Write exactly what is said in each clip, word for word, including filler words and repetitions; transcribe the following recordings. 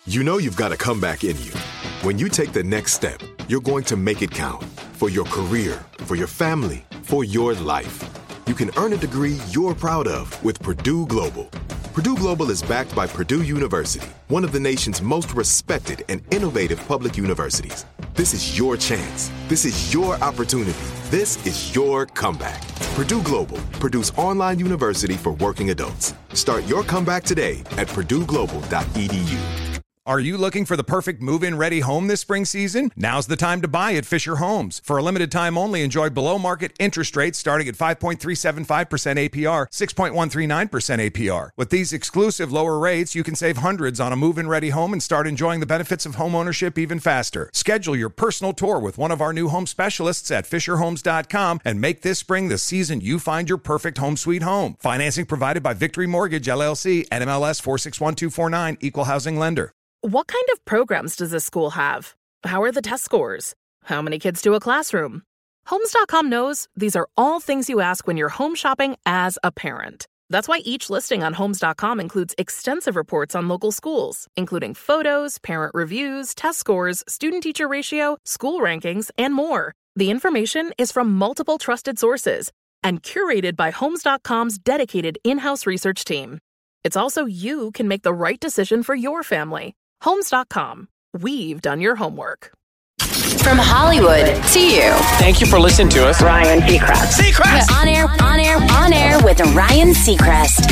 You know you've got a comeback in you. When you take the next step, you're going to make it count for your career, for your family, for your life. You can earn a degree you're proud of with Purdue Global. Purdue Global is backed by Purdue University, one of the nation's most respected and innovative public universities. This is your chance. This is your opportunity. This is your comeback. Purdue Global, Purdue's online university for working adults. Start your comeback today at purdue global dot e d u. Are you looking for the perfect move-in ready home this spring season? Now's the time to buy at Fisher Homes. For a limited time only, enjoy below-market interest rates starting at five point three seven five percent A P R, six point one three nine percent A P R. With these exclusive lower rates, you can save hundreds on a move-in ready home and start enjoying the benefits of home ownership even faster. Schedule your personal tour with one of our new home specialists at fisher homes dot com and make this spring the season you find your perfect home sweet home. Financing provided by Victory Mortgage, L L C, N M L S four six one two four nine, Equal Housing Lender. What kind of programs does this school have? How are the test scores? How many kids do a classroom? Homes dot com knows these are all things you ask when you're home shopping as a parent. That's why each listing on Homes dot com includes extensive reports on local schools, including photos, parent reviews, test scores, student-teacher ratio, school rankings, and more. The information is from multiple trusted sources and curated by Homes dot com's dedicated in-house research team. It's also you can make the right decision for your family. Homes dot com. We've done your homework. From Hollywood to you. Thank you for listening to us. Ryan Seacrest. Seacrest! On air, on air, on air with Ryan Seacrest.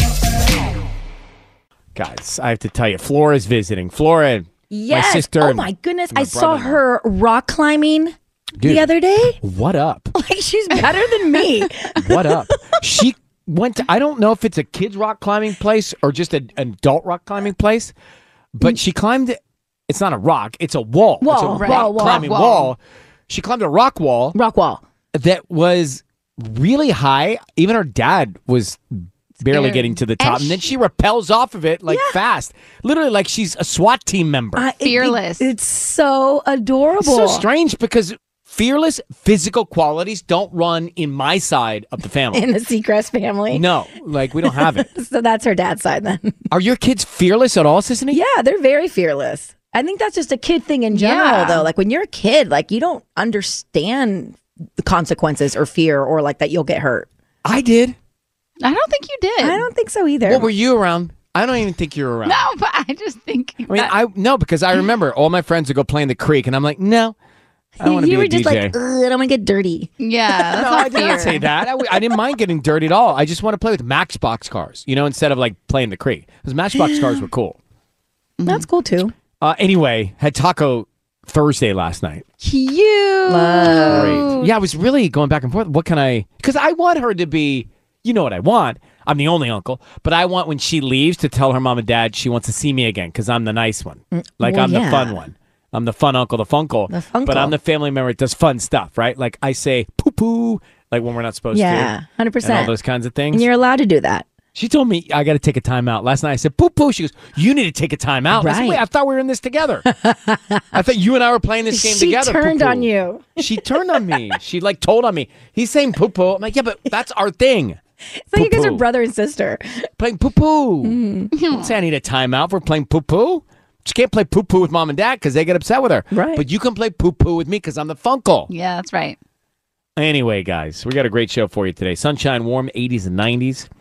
Guys, I have to tell you, Flora's visiting. Flora, yes. my sister. Oh my goodness. my I saw brother-in-law. her rock climbing Dude, the other day. What up? Like, she's better than me. What up? She went to, I don't know if it's a kids rock climbing place or just an adult rock climbing place, but she climbed, it's not a rock, it's a wall. Wall, it's a right. rock wall, wall. climbing wall. wall. She climbed a rock wall. Rock wall. That was really high. Even her dad was barely Scared. getting to the top. And And, then she- she repels off of it like Yeah. fast. Literally like she's a SWAT team member. I- it- Fearless. it- it's so adorable. It's so strange because fearless physical qualities don't run in my side of the family. In the Seacrest family. No, like we don't have it. So that's her dad's side then. Are your kids fearless at all, Sissany? Yeah, they're very fearless. I think that's just a kid thing in general, Yeah. though. Like when you're a kid, like you don't understand the consequences or fear or like that you'll get hurt. I did. I don't think you did. I don't think so either. What were you around? I don't even think you were around. No, but I just think. I mean, I no, because I remember all my friends would go play in the creek, and I'm like, no, I don't want to you be were a just D J. like, Ugh, I don't want to get dirty. yeah, that's No, not I didn't fear. say that. I, I didn't mind getting dirty at all. I just want to play with Matchbox cars, you know, instead of like playing the creek. Because Matchbox cars were cool. That's cool too. Uh, anyway, had Taco Thursday last night. Cute. Great. Yeah, I was really going back and forth. What can I? Because I want her to be. You know what I want. I'm the only uncle, but I want when she leaves to tell her mom and dad she wants to see me again because I'm the nice one. Like well, I'm yeah. the fun one. I'm the fun uncle, the funkle. The funkle. But I'm the family member that does fun stuff, right? Like I say poo poo, like when we're not supposed Yeah, to. one hundred And percent. all those kinds of things. And you're allowed to do that. She told me I got to take a time out. Last night I said, poo poo. She goes, you need to take a time out. I said, Right. wait, I thought we were in this together. I thought you and I were playing this game She together. turned poo-poo. on you. She turned on me. She like told on me. He's saying poo poo. I'm like, yeah, but that's our thing. So you guys are Poo-poo. brother and sister. Playing poo poo. Mm-hmm. Don't say I need a timeout for playing poo poo. She can't play poo poo with mom and dad because they get upset with her. Right. But you can play poo poo with me because I'm the funkle. Yeah, that's right. Anyway, guys, we got a great show for you today. Sunshine, warm, eighties and nineties.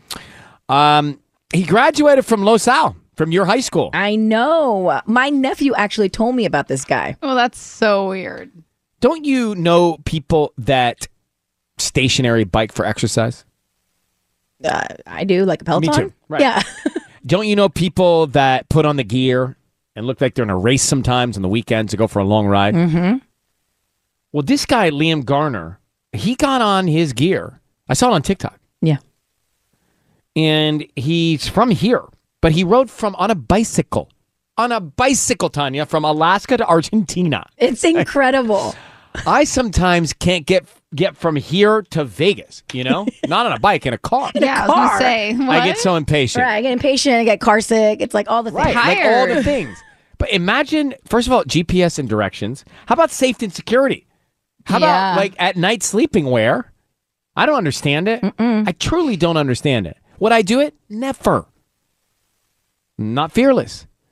Um, he graduated from Los Al, from your high school. I know. My nephew actually told me about this guy. Well, that's so weird. Don't you know people that stationary bike for exercise? Uh, I do, like a Peloton. Me too. Right. Yeah. Don't you know people that put on the gear and look like they're in a race sometimes on the weekends to go for a long ride? Mm-hmm. Well, this guy, Liam Garner, he got on his gear. I saw it on TikTok. Yeah. And he's from here, but he rode from on a bicycle. On a bicycle, Tanya, from Alaska to Argentina. It's incredible. I sometimes can't get get from here to Vegas, you know? Not on a bike, in a car. In a yeah, I was car. gonna say. What? I get so impatient. Right. I get impatient. I get car sick. It's like all the things. Right, like all the Tired. things. But imagine, first of all, G P S and directions. How about safety and security? How Yeah. about like at night sleeping wear? I don't understand it. I truly don't understand it. Would I do it? Never. Not fearless.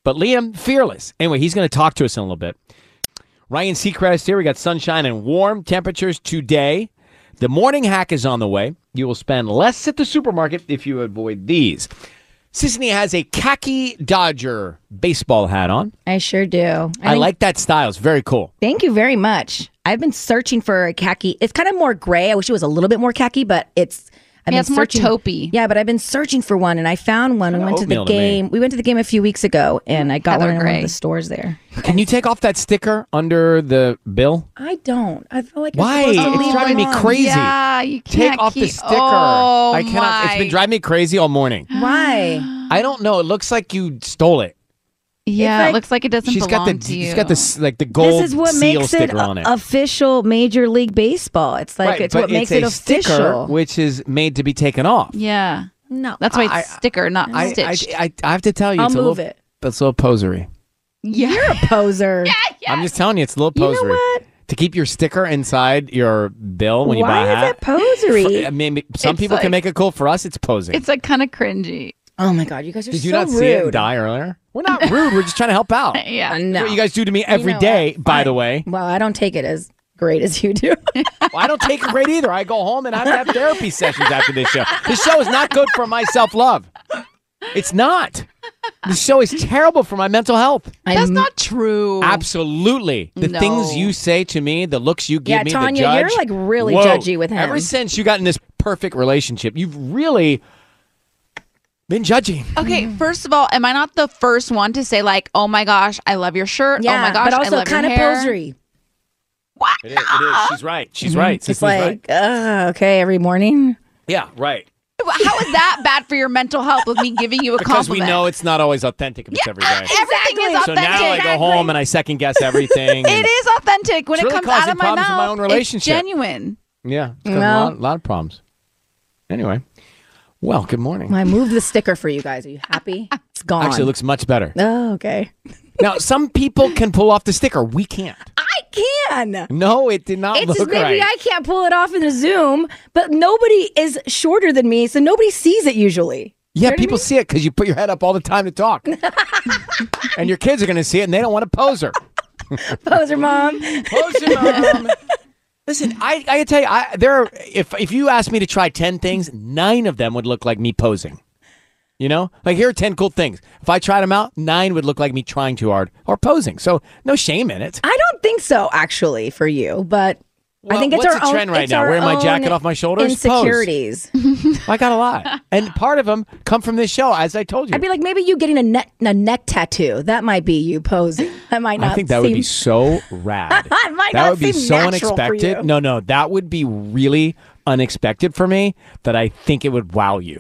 But Liam, fearless. Anyway, he's going to talk to us in a little bit. Ryan Seacrest here. We got sunshine and warm temperatures today. The morning hack is on the way. You will spend less at the supermarket if you avoid these. Sisney has a khaki Dodger baseball hat on. I sure do. I, I think- like that style. It's very cool. Thank you very much. I've been searching for a khaki. It's kind of more gray. I wish it was a little bit more khaki, but it's. I've Yeah, been it's more searching, taupey. Yeah, but I've been searching for one, and I found one. We Kinda went to the oatmeal to me. game. We went to the game a few weeks ago, and I got Heather one in one Gray. of the stores there. Can you take off that sticker under the bill? I don't. I feel like you're Why? supposed to It's leave driving it me on. crazy. Yeah, you can't Take off keep... the sticker. Oh, I cannot. It's been my. driving me crazy all morning. Why? I don't know. It looks like you stole it. Yeah, like- it looks like it doesn't She's belong got the. to you. She's got this like the gold This is what seal makes it sticker on it. official Major League Baseball. It's like Right, it's but what makes it's it a sticker official. which is made to be taken off. Yeah, No, that's why it's I- sticker, not I, I, stitched. I, I have to tell you, I'll it's a move little, it. it's a little posery. yeah. You're a poser. I'm just telling you, it's a little You know posery. what? To keep your sticker inside your bill when you Why buy a is hat. it posery? I mean, some It's people like- can make it cool. For us, it's posing. It's like kind of cringy. Oh my god, you guys are Did you so not rude. see it and die earlier? We're not rude. We're just trying to help out. Yeah. Uh, no. That's what you guys do to me every know day, what? by Fine. the way. Well, I don't take it as great as you do. Well, I don't take it great either. I go home and I have to have therapy sessions after this show. This show is not good for my self-love. It's not. This show is terrible for my mental health. That's I'm- not true. Absolutely. The No. things you say to me, the looks you give Yeah, me, Tanya, the judge. you're, like, really Whoa. judgy with him. Ever since you got in this perfect relationship, you've really been judging. Okay, first of all, am I not the first one to say like, "Oh my gosh, I love your shirt. Yeah, oh my gosh, but also I love kind your of hair." posery. What? It is. It is. She's right. She's right. It's Sisney's like, right. uh, okay, every morning. Yeah, right. How is that bad for your mental health with me giving you a Because we compliment? know it's not always authentic if it's every day. Everything is So authentic. now I go home and I second guess everything. It and- is authentic when It's it really comes out causing of my problems mouth. in my own relationship. It's genuine. Yeah, it's causing Well- a lot, lot of problems. Anyway, well, good morning. I moved the sticker for you guys. Are you happy? It's gone. Actually, it looks much better. Oh, okay. Now, some people can pull off the sticker. We can't. I can. No, it did not It's look just maybe right. I can't pull it off in the Zoom, but nobody is shorter than me, so nobody sees it usually. Yeah, know what I people mean? see it because you put your head up all the time to talk. And your kids are going to see it, and they don't want to pose her. Poser mom. Poser mom. Listen, I, I tell you, I, there. Are, if if you asked me to try ten things, nine of them would look like me posing. You know, like here are ten cool things. If I tried them out, nine would look like me trying too hard or posing. So no shame in it. I don't think so, actually, for you, but Well, I think it's what's our the own trend right it's now? our Wearing my own jacket off my shoulders? Pose. Insecurities. I got a lot, and part of them come from this show, as I told you. I'd be like, maybe you getting a neck a neck tattoo. That might be you posing. That might not. I think that seem, would be so rad. That might that not would be seem so natural for unexpected. you. No, no, that would be really unexpected for me. That I think it would wow you.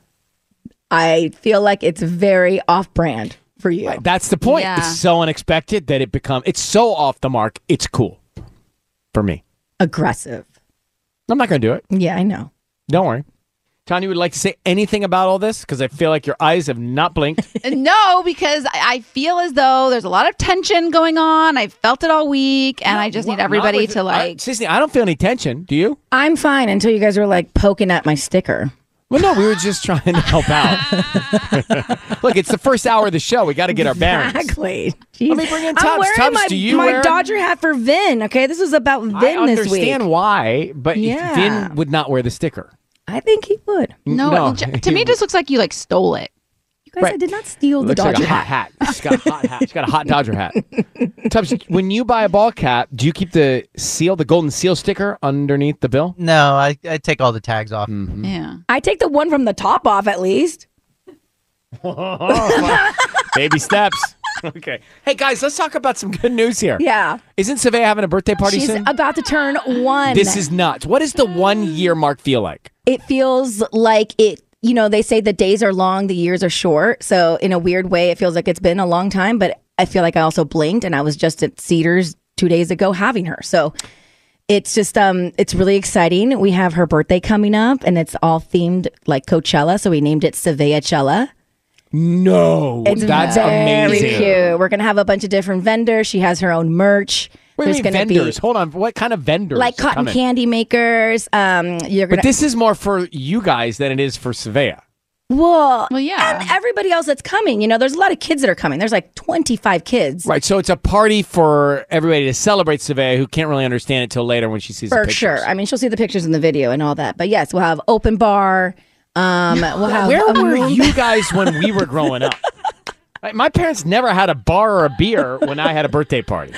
I feel like it's very off-brand for you. That's the point. Yeah. It's so unexpected that it become. It's so off the mark. It's cool for me. Aggressive. I'm not going to do it. Yeah, I know. Don't worry. Tanya, would like to say anything about all this? Because I feel like your eyes have not blinked. No, because I I feel as though there's a lot of tension going on. I've felt it all week, and I just need everybody to like. I, Sisney, I don't feel any tension. Do you? I'm fine until you guys were like poking at my sticker. Well, no, we were just trying to help out. Look, it's the first hour of the show. We got to get our bearings. Exactly. Jeez. Let me bring in I'm Tubbs. wearing Tubbs, my, do you my wear 'em? Dodger hat for Vin. Okay, this is about Vin I this week. understand why, but Yeah. Vin would not wear the sticker. I think he would. No, No, it j- to me, it just looks like you like stole it. You guys, Right. I did not steal the Looks Dodger like a hot hat. hat. She's got a hot hat. She's got a hot Dodger hat. Tubbs, when you buy a ball cap, do you keep the seal, the golden seal sticker underneath the bill? No, I, I take all the tags off. Mm-hmm. Yeah. I take the one from the top off at least. Baby steps. Okay. Hey, guys, let's talk about some good news here. Yeah. Isn't Savea having a birthday party She's soon? about to turn one. This is nuts. What does the one year mark feel like? It feels like it, you know, they say the days are long, the years are short. So in a weird way, it feels like it's been a long time, but I feel like I also blinked and I was just at Cedars two days ago having her. So it's just, um, it's really exciting. We have her birthday coming up and it's all themed like Coachella. So we named it Saveachella. No. It's that's very amazing. cute. We're going to have a bunch of different vendors. She has her own merch. What do you There's mean gonna vendors? be Hold on. What kind of vendors? like cotton coming? candy makers. Um, you're going But this is more for you guys than it is for Savea. Well, Well, yeah. and everybody else that's coming. You know, there's a lot of kids that are coming. There's like twenty-five kids. Right, so it's a party for everybody to celebrate Savea who can't really understand it till later when she sees the For pictures. sure. I mean, she'll see the pictures in the video and all that. But yes, we'll have open bar. Um, we'll have Where a were moon- you guys when we were growing up? Like, my parents never had a bar or a beer when I had a birthday party.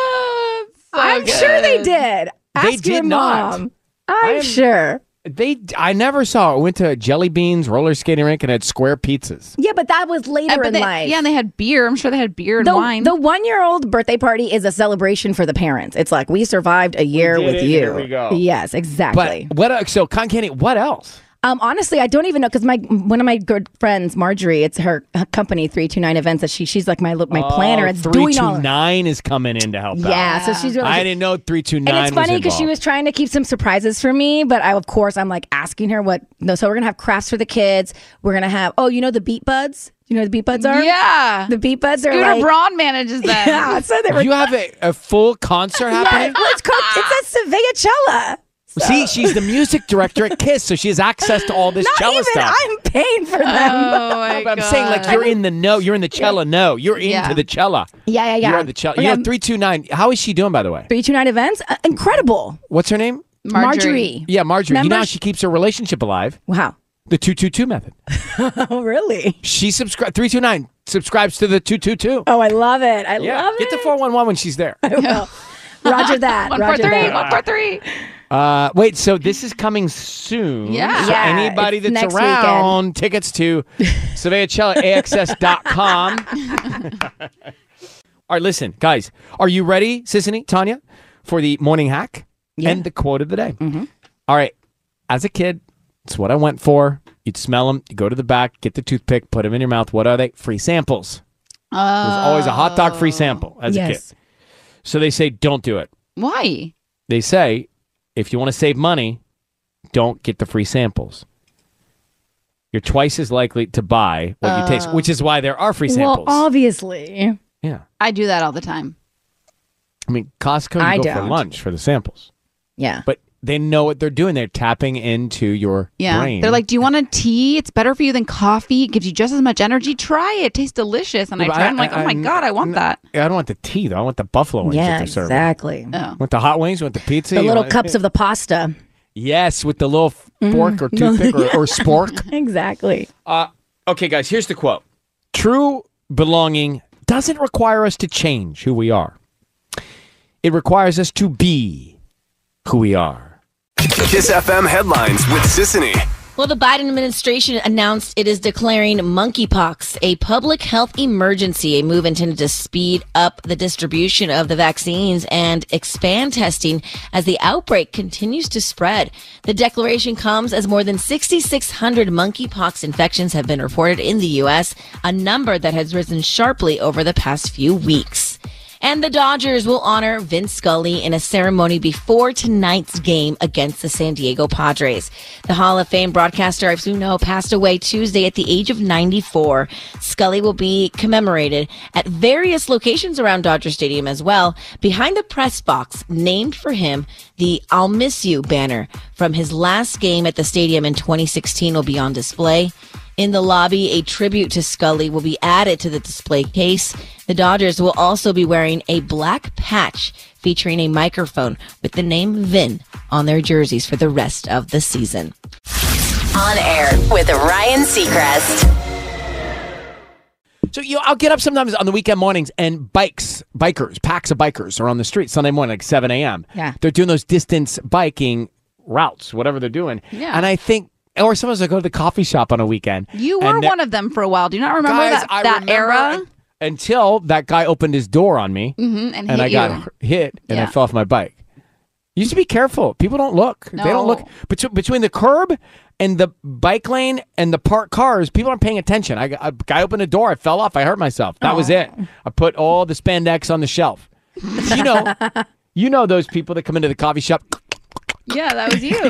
I'm sure they did. Ask They your did not. mom. I'm am- sure. They, I never saw it. Went to Jelly Beans roller skating rink and had square pizzas. Yeah, but that was later Uh, but in they- life. Yeah, and they had beer. I'm sure they had beer and the, wine. The one-year-old birthday party is a celebration for the parents. It's like we survived a year did with it, you. here we go. Yes, exactly. But what? el- So cotton candy. What else? Um, honestly, I don't even know because my one of my good friends, Marjorie, it's her, her company, three two nine Events. That she she's like my my planner. It's three doing two all. nine is coming in to help out. Yeah, so she's really. I didn't know three two nine. And it's funny because she was trying to keep some surprises for me, but I, of course, I'm like asking her what. No, so we're gonna have crafts for the kids. We're gonna have. Oh, you know the Beat Buds. You know what the Beat Buds are? yeah. The Beat Buds are Scooter like. Braun manages them. Yeah, so they were. You have a, a full concert happening. Well, it's called. It's a Sevilla. See, she's the music director at KISS, so she has access to all this Not cello even stuff. I'm paying for them. Oh my But I'm God. saying, like, you're in the know. You're in the cello know. You're into Yeah. the cello. Yeah, yeah, yeah. You're in the cello. We You know, have three two nine. How is she doing, by the way? three two nine Events. Uh, incredible. What's her name? Marjorie. Yeah, Marjorie. You know Remember how she- she keeps her relationship alive? Wow. The two two two method. Oh, really? She subscribes. three two nine subscribes to the two two two. Oh, I love it. I Yeah. love Get the it. four one one when she's there. Roger that. One, four, Roger three. that. One, four, three. Uh, wait, so this is coming soon. Yeah. So Yeah, anybody it's that's next around, tickets to Savea Cello, A X S dot com. All right, listen, guys, are you ready, Sissany, Tanya, for the morning hack Yeah. and the quote of the day? Mm-hmm. All right, as a kid, it's what I went for. You'd smell them, you go to the back, get the toothpick, put them in your mouth. What are they? Free samples. There's always a hot dog free sample as a Yes. kid. So they say, don't do it. Why? They say, if you want to save money, don't get the free samples. You're twice as likely to buy what you taste, which is why there are free Well, samples. obviously. yeah. I do that all the time. I mean, Costco, you I go for don't. lunch for the samples. Yeah. But they know what they're doing. They're tapping into your Yeah. brain. They're like, do you want a tea? It's better for you than coffee. It gives you just as much energy. Try it. It tastes delicious. And Yeah, I but try. I- I'm like, I- oh my I- God, I want that. I don't want the tea, though. I want the buffalo wings that yeah, they're serving. exactly. Oh. Want the hot wings? Want the pizza? The You little want- cups of the pasta. Yes, with the little fork or toothpick or, or spork. Exactly. Uh, okay, guys, here's the quote. True belonging doesn't require us to change who we are. It requires us to be who we are. Kiss F M headlines with Sissany. Well, the Biden administration announced it is declaring monkeypox a public health emergency, a move intended to speed up the distribution of the vaccines and expand testing as the outbreak continues to spread. The declaration comes as more than six thousand six hundred monkeypox infections have been reported in the U S, a number that has risen sharply over the past few weeks. And the Dodgers will honor Vince Scully in a ceremony before tonight's game against the San Diego Padres. The Hall of Fame broadcaster, as you know, passed away Tuesday at the age of ninety-four. Scully will be commemorated at various locations around Dodger Stadium as well. Behind the press box named for him, the I'll Miss You banner from his last game at the stadium in twenty sixteen will be on display. In the lobby, a tribute to Scully will be added to the display case. The Dodgers will also be wearing a black patch featuring a microphone with the name Vin on their jerseys for the rest of the season. On air with Ryan Seacrest. So, you know, I'll get up sometimes on the weekend mornings and bikes, bikers, packs of bikers are on the street Sunday morning, like seven a.m. Yeah. They're doing those distance biking routes, whatever they're doing. Yeah. And I think, or sometimes I go to the coffee shop on a weekend. You were and they're- one of them for a while. Do you not remember Guys, that, I that remember era? Until that guy opened his door on me Mm-hmm, and and hit I you. got hit and I Yeah. fell off my bike. You used to be careful. People don't look. They don't look. No. Bet- between the curb and the bike lane and the parked cars, people aren't paying attention. I, a guy opened the door. I fell off. I hurt myself. That was it. I put all the spandex on the shelf. You know, you know those people that come into the coffee shop Yeah, that was you.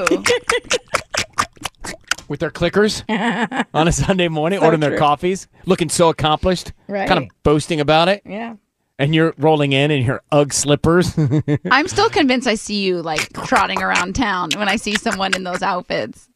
with their clickers on a Sunday morning, So ordering their true. coffees, looking so accomplished, Right. kind of boasting about it. Yeah. And you're rolling in in your Ugg slippers. I'm still convinced I see you like trotting around town when I see someone in those outfits.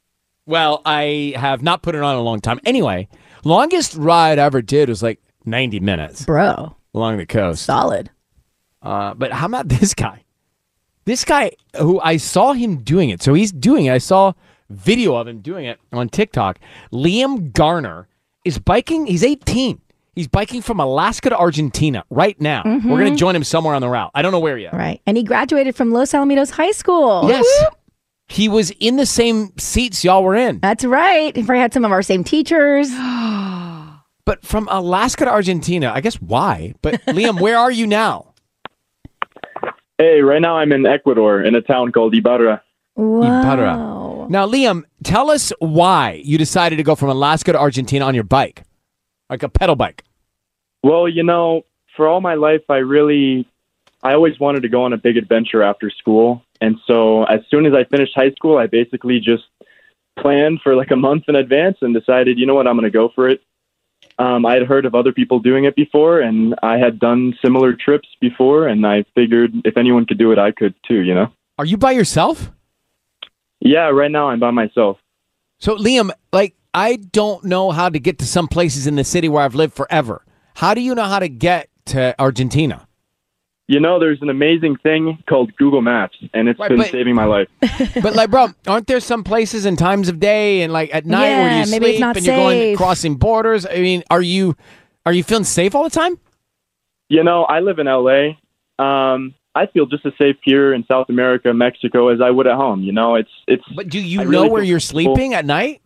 Well, I have not put it on in a long time. Anyway, longest ride I ever did was like ninety minutes. Bro. Along the coast. Solid. Uh, but how about this guy? This guy who I saw him doing it. So he's doing it. I saw video of him doing it on TikTok. Liam Garner is biking. He's eighteen. He's biking from Alaska to Argentina right now. Mhm. We're going to join him somewhere on the route. I don't know where yet. Right. And he graduated from Los Alamitos High School. Yes. He was in the same seats y'all were in. That's right. He probably had some of our same teachers. But from Alaska to Argentina, I guess why? But Liam, where are you now? Hey, right now I'm in Ecuador in a town called Ibarra. Ibarra. Now, Liam, tell us why you decided to go from Alaska to Argentina on your bike, like a pedal bike. Well, you know, for all my life, I really, I always wanted to go on a big adventure after school. And so as soon as I finished high school, I basically just planned for like a month in advance and decided, you know what, I'm going to go for it. Um, I had heard of other people doing it before, and I had done similar trips before, and I figured if anyone could do it, I could too, you know? Are you by yourself? Yeah, right now I'm by myself. So, Liam, like, I don't know how to get to some places in the city where I've lived forever. How do you know how to get to Argentina? You know, there's an amazing thing called Google Maps, and it's Right, been but- saving my life. But, like, bro, aren't there some places and times of day and, like, at night where Yeah, you maybe it's sleep not and you're going safe. crossing borders? I mean, are you are you feeling safe all the time? You know, I live in L A. Um, I feel just as safe here in South America, Mexico, as I would at home. You know, it's it's. But do you I know really where feel you're comfortable. sleeping at night?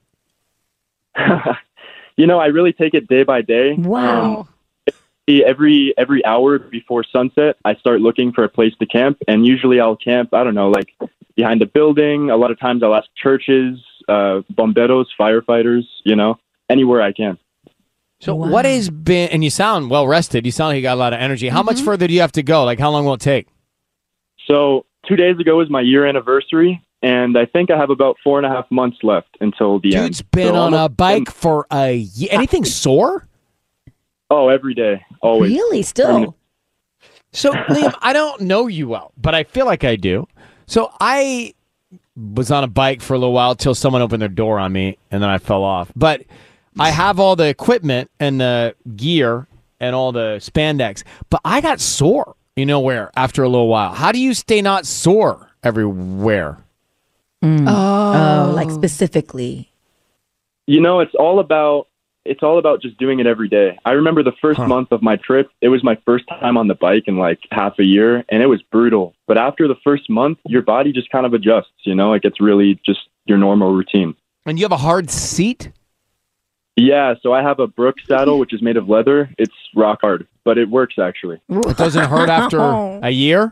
You know, I really take it day by day. Wow. Um, every every hour before sunset, I start looking for a place to camp, and usually I'll camp. I don't know, like behind a building. A lot of times I'll ask churches, uh, bomberos, firefighters. You know, anywhere I can. So what has been, and you sound well rested. You sound like you got a lot of energy. How Mm-hmm. much further do you have to go? Like, how long will it take? So two days ago was my year anniversary, and I think I have about four and a half months left until the end. Dude's been So on a almost- bike for a year. Anything sore? Oh, every day, always. Really? Still? So, Liam, I don't know you well, but I feel like I do. So I was on a bike for a little while till someone opened their door on me, and then I fell off. But I have all the equipment and the gear and all the spandex, but I got sore, you know where, after a little while. How do you stay not sore everywhere? Oh, like specifically. You know, it's all about it's all about just doing it every day. I remember the first Huh. month of my trip, it was my first time on the bike in like half a year, and it was brutal. But after the first month, your body just kind of adjusts, you know, it gets really just your normal routine. And you have a hard seat? Yeah, so I have a Brooks saddle, which is made of leather. It's rock hard, but it works actually. It doesn't hurt after a year?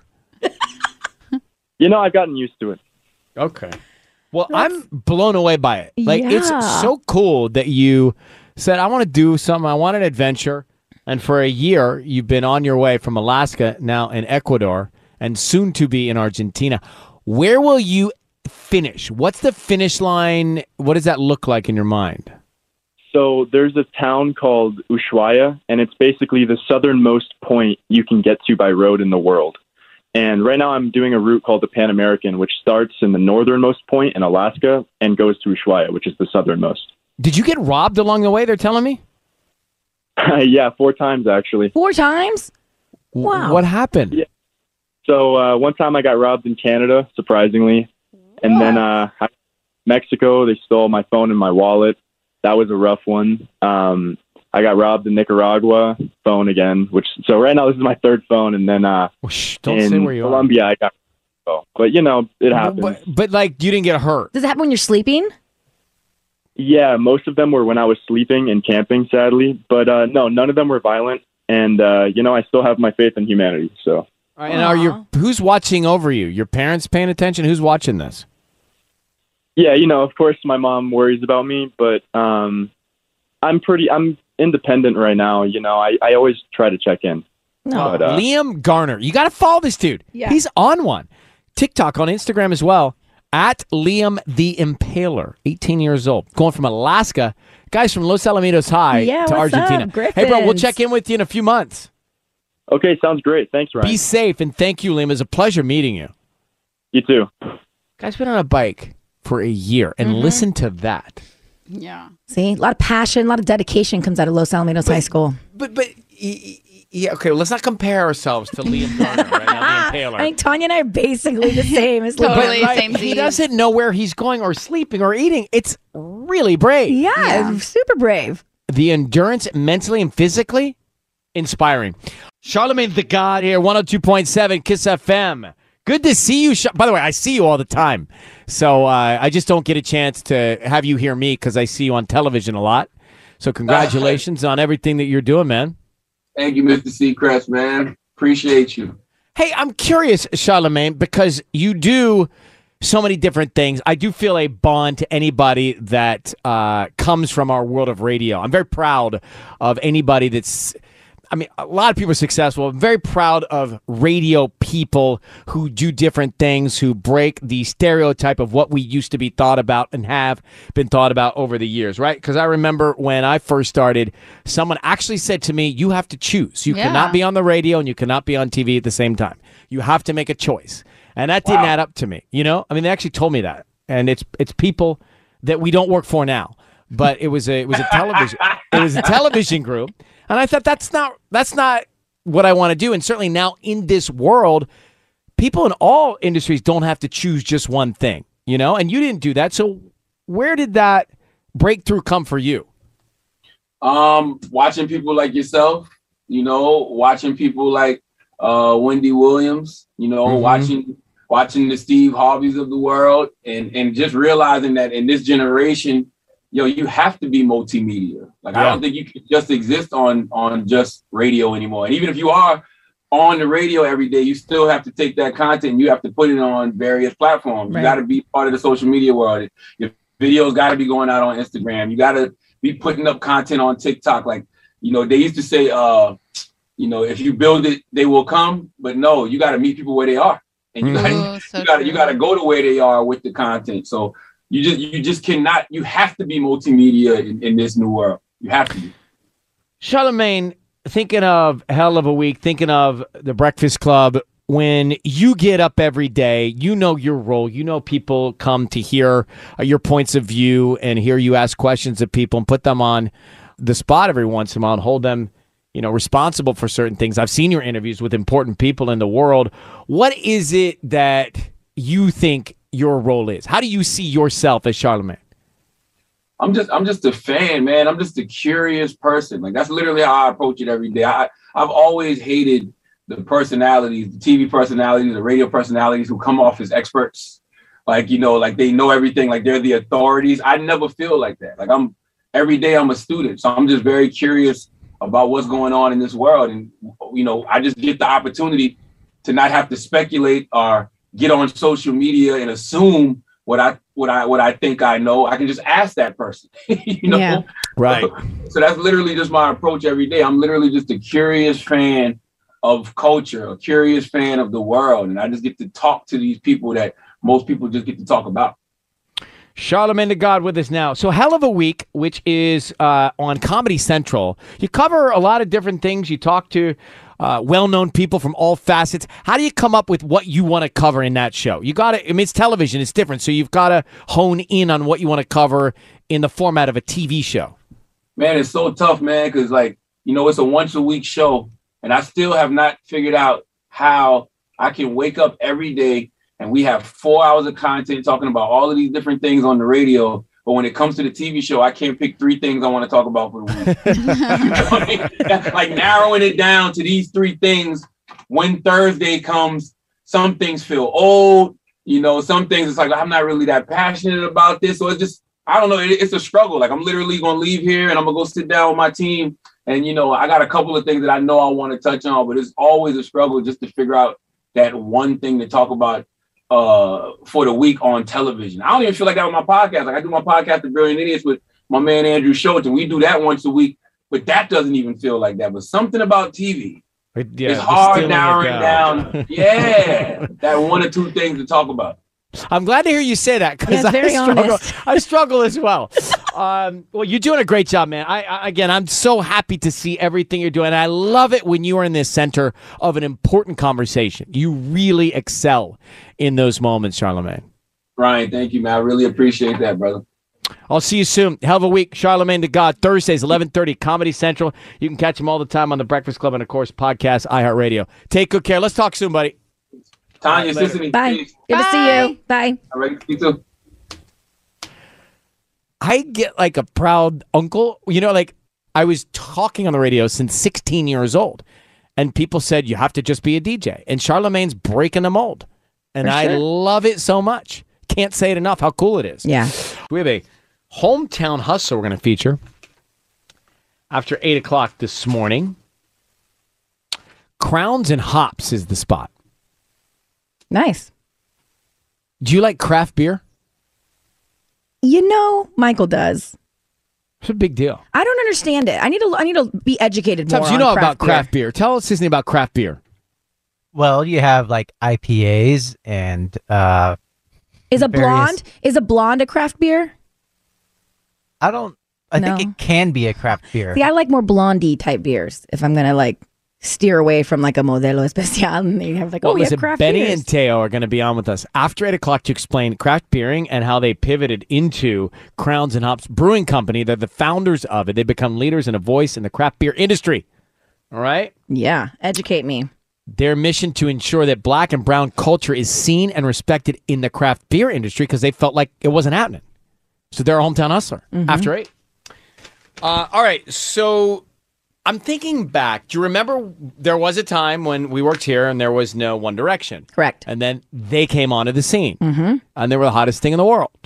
You know, I've gotten used to it. Okay. Well, I'm blown away by it. Like, it's Yeah. so cool that you said, I want to do something. I want an adventure. And for a year, you've been on your way from Alaska, now in Ecuador, and soon to be in Argentina. Where will you finish? What's the finish line? What does that look like in your mind? So there's a town called Ushuaia, and it's basically the southernmost point you can get to by road in the world. And right now I'm doing a route called the Pan American, which starts in the northernmost point in Alaska and goes to Ushuaia, which is the southernmost. Did you get robbed along the way, they're telling me? Yeah, four times actually. Four times? Wow. What happened? Yeah. So uh, one time I got robbed in Canada, surprisingly. And then uh, Mexico, they stole my phone and my wallet. That was a rough one. Um, I got robbed in Nicaragua, phone again, which, so right now this is my third phone. And then uh, Well, shh, don't in say where you Colombia, I got phone. But, you know, it are. happens. But, but, like, you didn't get hurt. Does it happen when you're sleeping? Yeah, most of them were when I was sleeping and camping, sadly. But uh, no, none of them were violent. And, uh, you know, I still have my faith in humanity. So, All right, and are your who's watching over you? Your parents paying attention? Who's watching this? yeah, you know, of course my mom worries about me, but um, I'm pretty, I'm independent right now. You know, I, I always try to check in. No. But, uh, Liam Garner. You got to follow this dude. Yeah. He's on one. TikTok, on Instagram as well, at Liam the Impaler, eighteen years old. Going from Alaska, guys from Los Alamitos High Yeah, to what's Argentina. up, Hey, bro, we'll Griffins? check in with you in a few months. Okay, sounds great. Thanks, Ryan. Be safe, and thank you, Liam. It was a pleasure meeting you. You too. Guy's been on a bike for a year. And Mhm. listen to that. Yeah. See, a lot of passion, a lot of dedication comes out of Los Alamitos High School. But but yeah, okay. Well, let's not compare ourselves to Liam Garner right now, the Impaler. I think Tanya and I are basically the same. As Totally. Liam. But, same he Z's. doesn't know where he's going or sleeping or eating. It's really brave. Yeah, Yeah. super brave. The endurance mentally and physically, inspiring. Charlamagne the God here, one oh two point seven Kiss F M. Good to see you. Char- By the way, I see you all the time. So uh, I just don't get a chance to have you hear me because I see you on television a lot. So congratulations on everything that you're doing, man. Thank you, Mister Seacrest, man. Appreciate you. Hey, I'm curious, Charlamagne, because you do so many different things. I do feel a bond to anybody that uh, comes from our world of radio. I'm very proud of anybody that's, I mean, a lot of people are successful. I'm very proud of radio people who do different things, who break the stereotype of what we used to be thought about and have been thought about over the years, right? Because I remember when I first started, someone actually said to me, you have to choose. You Yeah. cannot be on the radio and you cannot be on T V at the same time. You have to make a choice. And that didn't add up to me, you know? I mean, they actually told me that. And it's it's people that we don't work for now. But it was a it was a television it was a television group. And I thought that's not that's not what I want to do. And certainly now in this world, people in all industries don't have to choose just one thing, you know? And you didn't do that. So where did that breakthrough come for you? Um, watching people like yourself, you know, watching people like uh, Wendy Williams, you know, Mhm. watching watching the Steve Harveys of the world, and and just realizing that in this generation, yo, you have to be multimedia. Like, I Yeah. don't think you can just exist on on just radio anymore. And even if you are on the radio every day, you still have to take that content and you have to put it on various platforms. Right. You got to be part of the social media world. Your videos got to be going out on Instagram. You got to be putting up content on TikTok. Like, you know, they used to say, uh, you know, if you build it, they will come. But no, you got to meet people where they are. And you Mhm. got Ooh, so you got you true. got to go to where they are with the content. So you just you just cannot. You have to be multimedia in, in this new world. You have to be. Charlamagne, thinking of Hell of a Week, thinking of the Breakfast Club, when you get up every day, you know your role. You know people come to hear uh, your points of view and hear you ask questions of people and put them on the spot every once in a while and hold them, you know, responsible for certain things. I've seen your interviews with important people in the world. What is it that you think your role is? How do you see yourself as Charlamagne? I'm just I'm just a fan, man. I'm just a curious person. Like, that's literally how I approach it every day. I I've always hated the personalities, the T V personalities, the radio personalities who come off as experts. Like, you know, like they know everything, like they're the authorities. I never feel like that. Like, I'm every day I'm a student. So I'm just very curious about what's going on in this world. And, you know, I just get the opportunity to not have to speculate or get on social media and assume what I what I what I think I know. I can just ask that person. you know, Yeah. Right. So that's literally just my approach every day. I'm literally just a curious fan of culture, a curious fan of the world, and I just get to talk to these people that most people just get to talk about. Charlamagne the God with us now. So Hell of a Week, which is uh, on Comedy Central. You cover a lot of different things. You talk to uh, well-known people from all facets. How do you come up with what you want to cover in that show? You got to, I mean, it's television. It's different. So you've got to hone in on what you want to cover in the format of a T V show. Man, it's so tough, man, because, like, you know, it's a once-a-week show, and I still have not figured out how I can wake up every day and we have four hours of content talking about all of these different things on the radio. But when it comes to the T V show, I can't pick three things I want to talk about for the week. You know what I mean? Like, narrowing it down to these three things. When Thursday comes, some things feel old. You know, some things it's like, I'm not really that passionate about this. So it's just, I don't know. It, it's a struggle. Like, I'm literally going to leave here and I'm going to go sit down with my team. And, you know, I got a couple of things that I know I want to touch on, but it's always a struggle just to figure out that one thing to talk about uh, for the week on television. I don't even feel like that with my podcast. Like, I do my podcast, The Brilliant Idiots, with my man, Andrew Schultz, and we do that once a week, but that doesn't even feel like that. But something about T V, Yeah, it's hard distilling it narrowing down. Yeah, that one or two things to talk about. I'm glad to hear you say that because Yeah, I very struggle. honest. I struggle as well. Um, well, you're doing a great job, man. I, I again, I'm so happy to see everything you're doing. I love it when you are in the center of an important conversation. You really excel in those moments, Charlamagne. Ryan, thank you, man. I really appreciate that, brother. I'll see you soon. Hell of a week. Charlemagne the God, Thursdays, eleven thirty, Comedy Central. You can catch him all the time on The Breakfast Club and, of course, podcast, iHeartRadio. Take good care. Let's talk soon, buddy. Tanya, Sissany. Bye. Peace. Good to see you. Bye. All right, you too. I get like a proud uncle. You know, like I was talking on the radio since sixteen years old, and people said you have to just be a D J. And Charlemagne's breaking the mold. And For I sure. love it so much. Can't say it enough how cool it is. Yeah. We have a hometown hustler we're going to feature after eight o'clock this morning. Crowns and Hops is the spot. Nice. Do you like craft beer? You know, Michael does. It's a big deal. I don't understand it. I need to. I need to be educated more. Tubbs, you on know craft about beer. craft beer. Tell us something about craft beer. Well, you have like I P As and uh Is a various- blonde? Is a blonde a craft beer? I don't. I No. think it can be a craft beer. See, I like more blondie type beers. If I'm gonna like steer away from like a Modelo Especial, and they have like, Well, oh, we listen, have craft Benny beers. and Teo are going to be on with us after eight o'clock to explain craft beering and how they pivoted into Crowns and Hops Brewing Company. They're the founders of it. They become leaders and a voice in the craft beer industry. All right? Yeah, educate me. Their mission to ensure that black and brown culture is seen and respected in the craft beer industry because they felt like it wasn't happening. So they're a hometown hustler Mhm. after eight. Uh, all right, so I'm thinking back. Do you remember there was a time when we worked here and there was no One Direction? Correct. And then they came onto the scene. Mm-hmm. And they were the hottest thing in the world.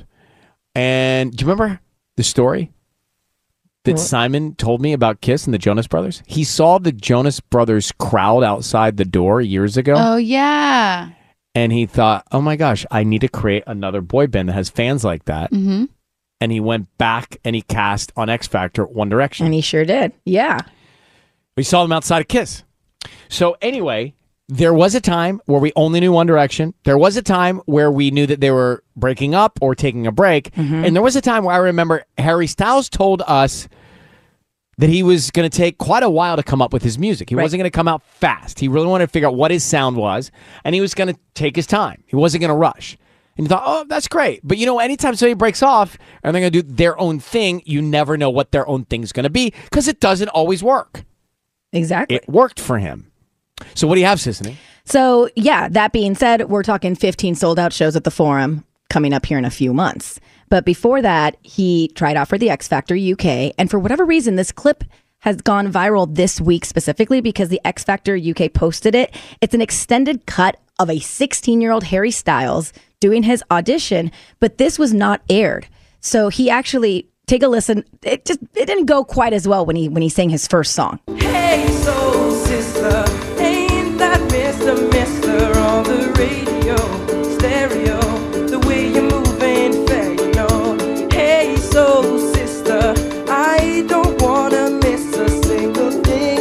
And do you remember the story that What? Simon told me about Kiss and the Jonas Brothers? He saw the Jonas Brothers crowd outside the door years ago. Oh, yeah. And he thought, oh my gosh, I need to create another boy band that has fans like that. Mm-hmm. And he went back and he cast on X Factor One Direction. And he sure did. Yeah. We saw them outside of Kiss. So anyway, there was a time where we only knew One Direction. There was a time where we knew that they were breaking up or taking a break. Mm-hmm. And there was a time where I remember Harry Styles told us that he was going to take quite a while to come up with his music. He Right. wasn't going to come out fast. He really wanted to figure out what his sound was, and he was going to take his time. He wasn't going to rush. And you thought, oh, that's great. But, you know, anytime somebody breaks off and they're going to do their own thing, you never know what their own thing's going to be because it doesn't always work. Exactly. It worked for him. So what do you have, Sissany? So, yeah, that being said, we're talking fifteen sold out shows at the Forum coming up here in a few months. But before that, he tried out for the X Factor U K. And for whatever reason, this clip has gone viral this week specifically because the X Factor U K posted it. It's an extended cut of a sixteen-year-old Harry Styles doing his audition, but this was not aired. So he actually, take a listen. It just it didn't go quite as well when he when he sang his first song. Hey, soul sister, ain't that Mister Mister on the radio, stereo, the way you're moving, fair, you know. Hey, soul sister, I don't wanna miss a single thing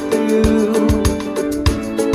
you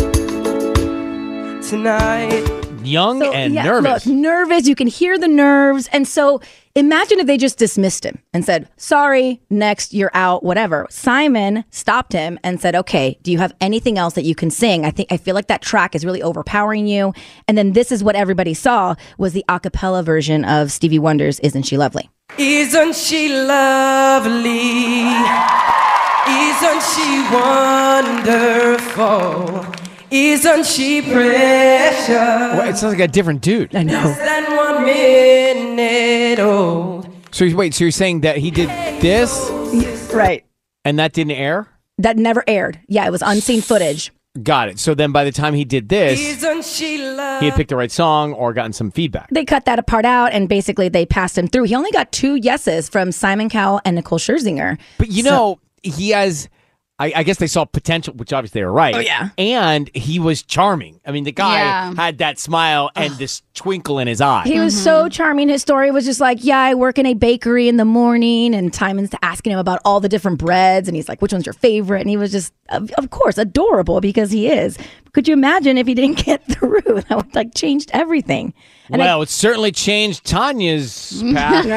do tonight. Young So, and yeah, nervous. Look, nervous. You can hear the nerves. And so imagine if they just dismissed him and said, sorry, next, you're out, whatever. Simon stopped him and said, okay, do you have anything else that you can sing? I think I feel like that track is really overpowering you. And then this is what everybody saw was the a cappella version of Stevie Wonder's Isn't She Lovely? Isn't she lovely? Isn't she wonderful? Isn't she precious? Well, it sounds like a different dude. I know. Less than one minute old. So you- wait, so you're saying that he did this Right. and that didn't air? That never aired. Yeah, it was unseen footage. Got it. So then by the time he did this, Isn't she lovely? he had picked the right song or gotten some feedback. They cut that part out and basically they passed him through. He only got two yeses from Simon Cowell and Nicole Scherzinger. But you So- know, he has, I, I guess they saw potential, which obviously they were right. Oh, yeah. And he was charming. I mean, the guy Yeah. had that smile and this twinkle in his eye. He was so charming. His story was just like, yeah, I work in a bakery in the morning. And Simon's asking him about all the different breads. And he's like, which one's your favorite? And he was just, of, of course, adorable because he is. Could you imagine if he didn't get through? That would like changed everything. And well, it certainly changed Tanya's path.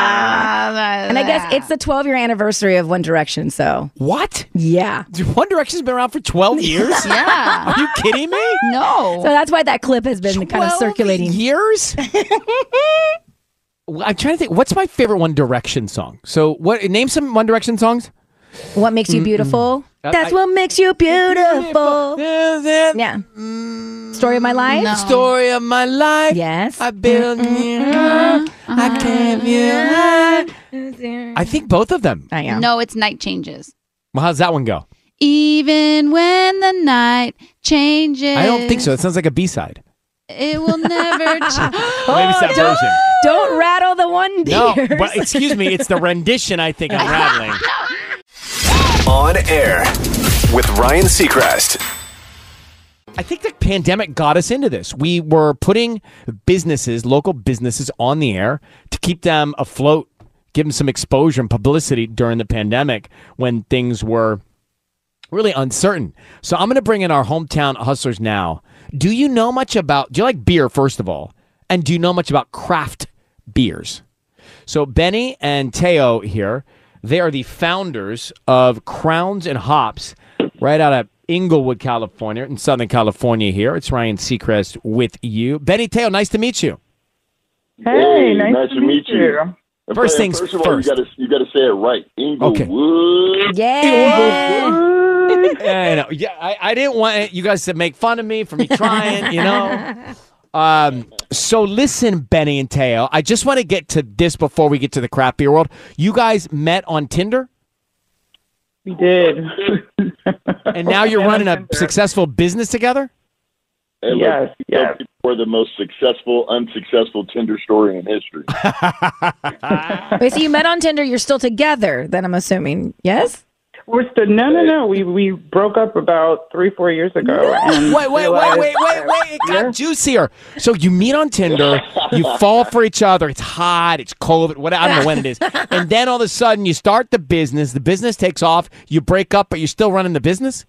I, and I guess it's the twelve year anniversary of One Direction. So what? Yeah, One Direction's been around for twelve years. Yeah. Are you kidding me? No. So that's why that clip has been kind of circulating. Years. Well, I'm trying to think. What's my favorite One Direction song? So, what? Name some One Direction songs. What makes you beautiful? Uh, That's I- what makes you beautiful. Yeah. Story of my life. No. Story of my life. Yes. I built you. I came you. I think both of them. I am. No, it's Night Changes. Well, how's that one go? Even when the night changes. I don't think so. It sounds like a B-side. It will never change. Maybe it's that don't, version. Don't rattle the one No, deers. but excuse me, it's the rendition I think I'm rattling. On air with Ryan Seacrest. I think the pandemic got us into this. We were putting businesses, local businesses, on the air to keep them afloat, give them some exposure and publicity during the pandemic when things were really uncertain. So I'm going to bring in our hometown hustlers now. Do you know much about, do you like beer, first of all? And do you know much about craft beers? So Benny and Teo here, they are the founders of Crowns and Hops right out of Inglewood, California, in Southern California here. It's Ryan Seacrest with you. Benny, Teo, nice to meet you. Hey, nice, to meet you. And First first things first. Of all, first. you gotta you gotta say it right. Inglewood. Okay. Yeah. Yeah, I know. Yeah, I, I didn't want you guys to make fun of me for me trying, you know. Um, so listen, Benny and Teo, I just want to get to this before we get to the craft beer world. You guys met on Tinder? We did. And now you're running a successful business together? And Yes, look, yes. We're the most successful, unsuccessful Tinder story in history. Wait, so you met on Tinder. You're still together, then I'm assuming. Yes? We're still no, no, no. We we broke up about three, four years ago. And Wait, wait, wait, realized- wait, wait, wait. It got juicier. So you meet on Tinder, you fall for each other. It's hot, it's cold, whatever. I don't know when it is. And then all of a sudden you start the business. The business takes off. You break up, but you're still running the business?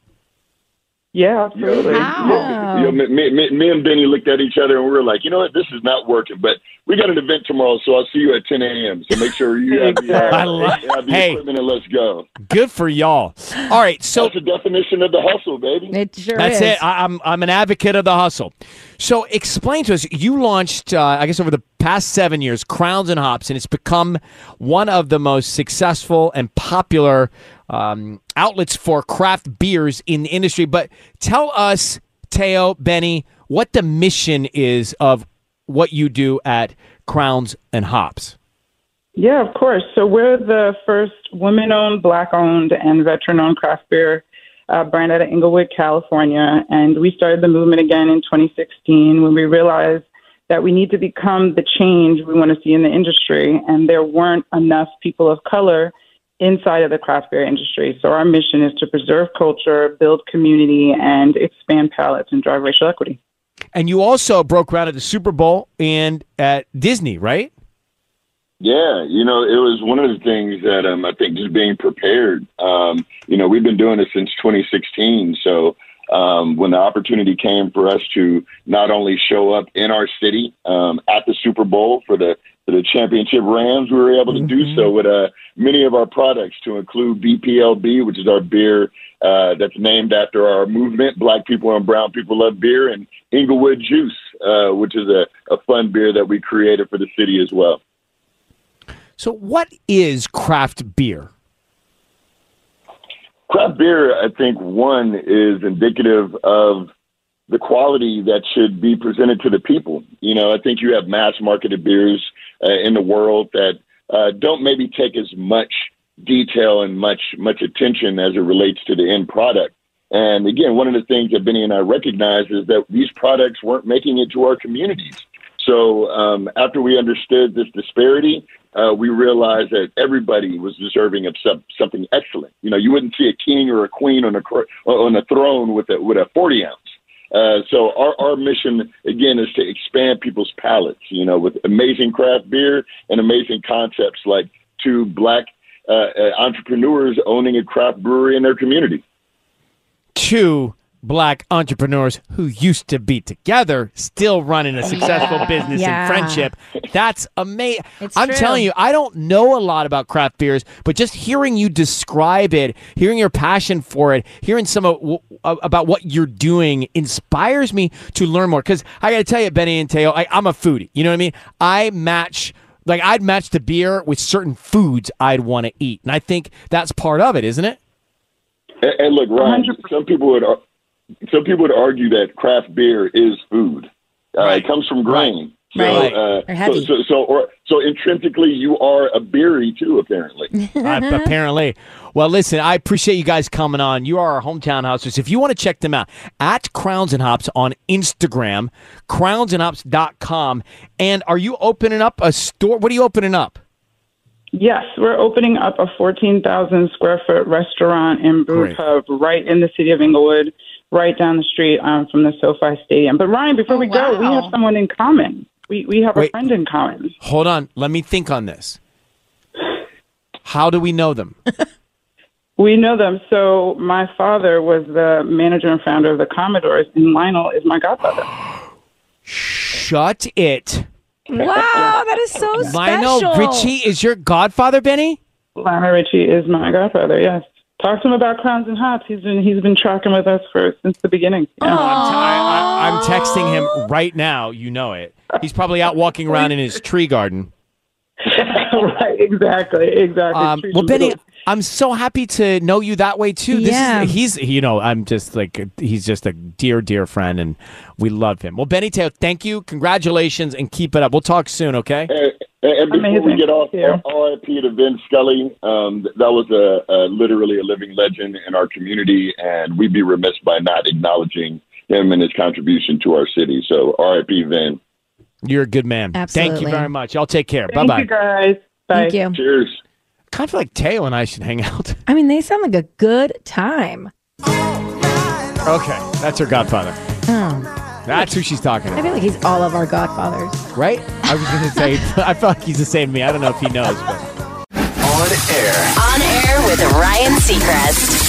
Yeah, absolutely. Yeah, you know, me, me, me and Benny looked at each other and we were like, you know what, this is not working. But we got an event tomorrow, so I'll see you at ten a.m. So make sure you have the, uh, I love- have the Hey. equipment and let's go. Good for y'all. All right, so That's the definition of the hustle, baby. It sure That's is. it. I, I'm I'm an advocate of the hustle. So explain to us. You launched, uh, I guess, over the past seven years, Crowns and Hops, and it's become one of the most successful and popular um, outlets for craft beers in the industry. But tell us, Teo, Benny, what the mission is of what you do at Crowns and Hops. Yeah, of course. So we're the first women-owned, black-owned, and veteran-owned craft beer uh, brand out of Inglewood, California. And we started the movement again in twenty sixteen when we realized that we need to become the change we want to see in the industry. And there weren't enough people of color inside of the craft beer industry. So our mission is to preserve culture, build community, and expand palates and drive racial equity. And you also broke ground at the Super Bowl and at Disney, right? Yeah, you know, it was one of the things that um, I think just being prepared. Um, you know, we've been doing this since twenty sixteen. So um, when the opportunity came for us to not only show up in our city um, at the Super Bowl for the for the championship Rams, we were able to do so with uh, many of our products, to include B P L B, which is our beer uh, that's named after our movement, Black People and Brown People Love Beer, and Inglewood Juice, uh, which is a, a fun beer that we created for the city as well. So what is craft beer? Craft beer, I think, one, is indicative of the quality that should be presented to the people. You know, I think you have mass marketed beers uh, in the world that uh, don't maybe take as much detail and much much attention as it relates to the end product. And again, one of the things that Benny and I recognize is that these products weren't making it to our communities. So um, after we understood this disparity, uh, we realized that everybody was deserving of some, something excellent. You know, you wouldn't see a king or a queen on a on a throne with a with a forty ounce. Uh, so our, our mission, again, is to expand people's palates, you know, with amazing craft beer and amazing concepts like two black uh, uh, entrepreneurs owning a craft brewery in their community. Two black entrepreneurs who used to be together still running a successful Yeah. business Yeah. and friendship. That's amazing. It's I'm true. telling you, I don't know a lot about craft beers, but just hearing you describe it, hearing your passion for it, hearing some of, w- about what you're doing inspires me to learn more. Because I got to tell you, Benny and Teo, I, I'm a foodie. You know what I mean? I match, like, I'd match the beer with certain foods I'd want to eat. And I think that's part of it, isn't it? And, and look, Ryan, some people would ar- some people would argue that craft beer is food. Uh, It comes from grain. So, Right. uh, Or heavy. so, so, so, or, so intrinsically, you are a beery too, apparently. Uh, apparently. Well, listen, I appreciate you guys coming on. You are our hometown houses. If you want to check them out, at Crowns and Hops on Instagram, crowns and hops dot com. And are you opening up a store? What are you opening up? Yes, we're opening up a fourteen thousand square foot restaurant and brew Great. pub right in the city of Inglewood, right down the street um, from the SoFi Stadium. But Ryan, before Oh, we go, we wow. have someone in common. We we have Wait. a friend in common. Hold on. Let me think on this. How do we know them? We know them. So my father was the manager and founder of the Commodores, and Lionel is my godfather. Shut it. Wow, that is so Lionel special. Richie is your godfather, Benny? Lionel Richie is my godfather. Yes. Talk to him about Crowns and Hops. He's been he's been tracking with us for since the beginning. Yeah. I'm, t- I, I, I'm texting him right now. You know it. He's probably out walking around in his tree garden. Right, exactly, exactly. Um, Treat well, him Benny, good. I'm so happy to know you that way too. This Yeah. is, he's, you know, I'm just like, he's just a dear, dear friend, and we love him. Well, Benny Teo, thank you, congratulations, and keep it up. We'll talk soon, okay? And, and before we Amazing. get off, Thank you. R I P to Vin Scully. Um, th- that was a, a literally a living legend in our community, and we'd be remiss by not acknowledging him and his contribution to our city. So R I P Vin. You're a good man. Thank Absolutely. you very much. Y'all take care. Thank Bye you bye. guys. Bye. Thank you. Cheers. Kind of feel like Teo and I should hang out. I mean, they sound like a good time. Okay, that's her godfather. Oh, That's who she's talking I about, feel like he's all of our godfathers. right? I was going to say, I feel like he's the same to me. I don't know if he knows, but. On air. On air with Ryan Seacrest.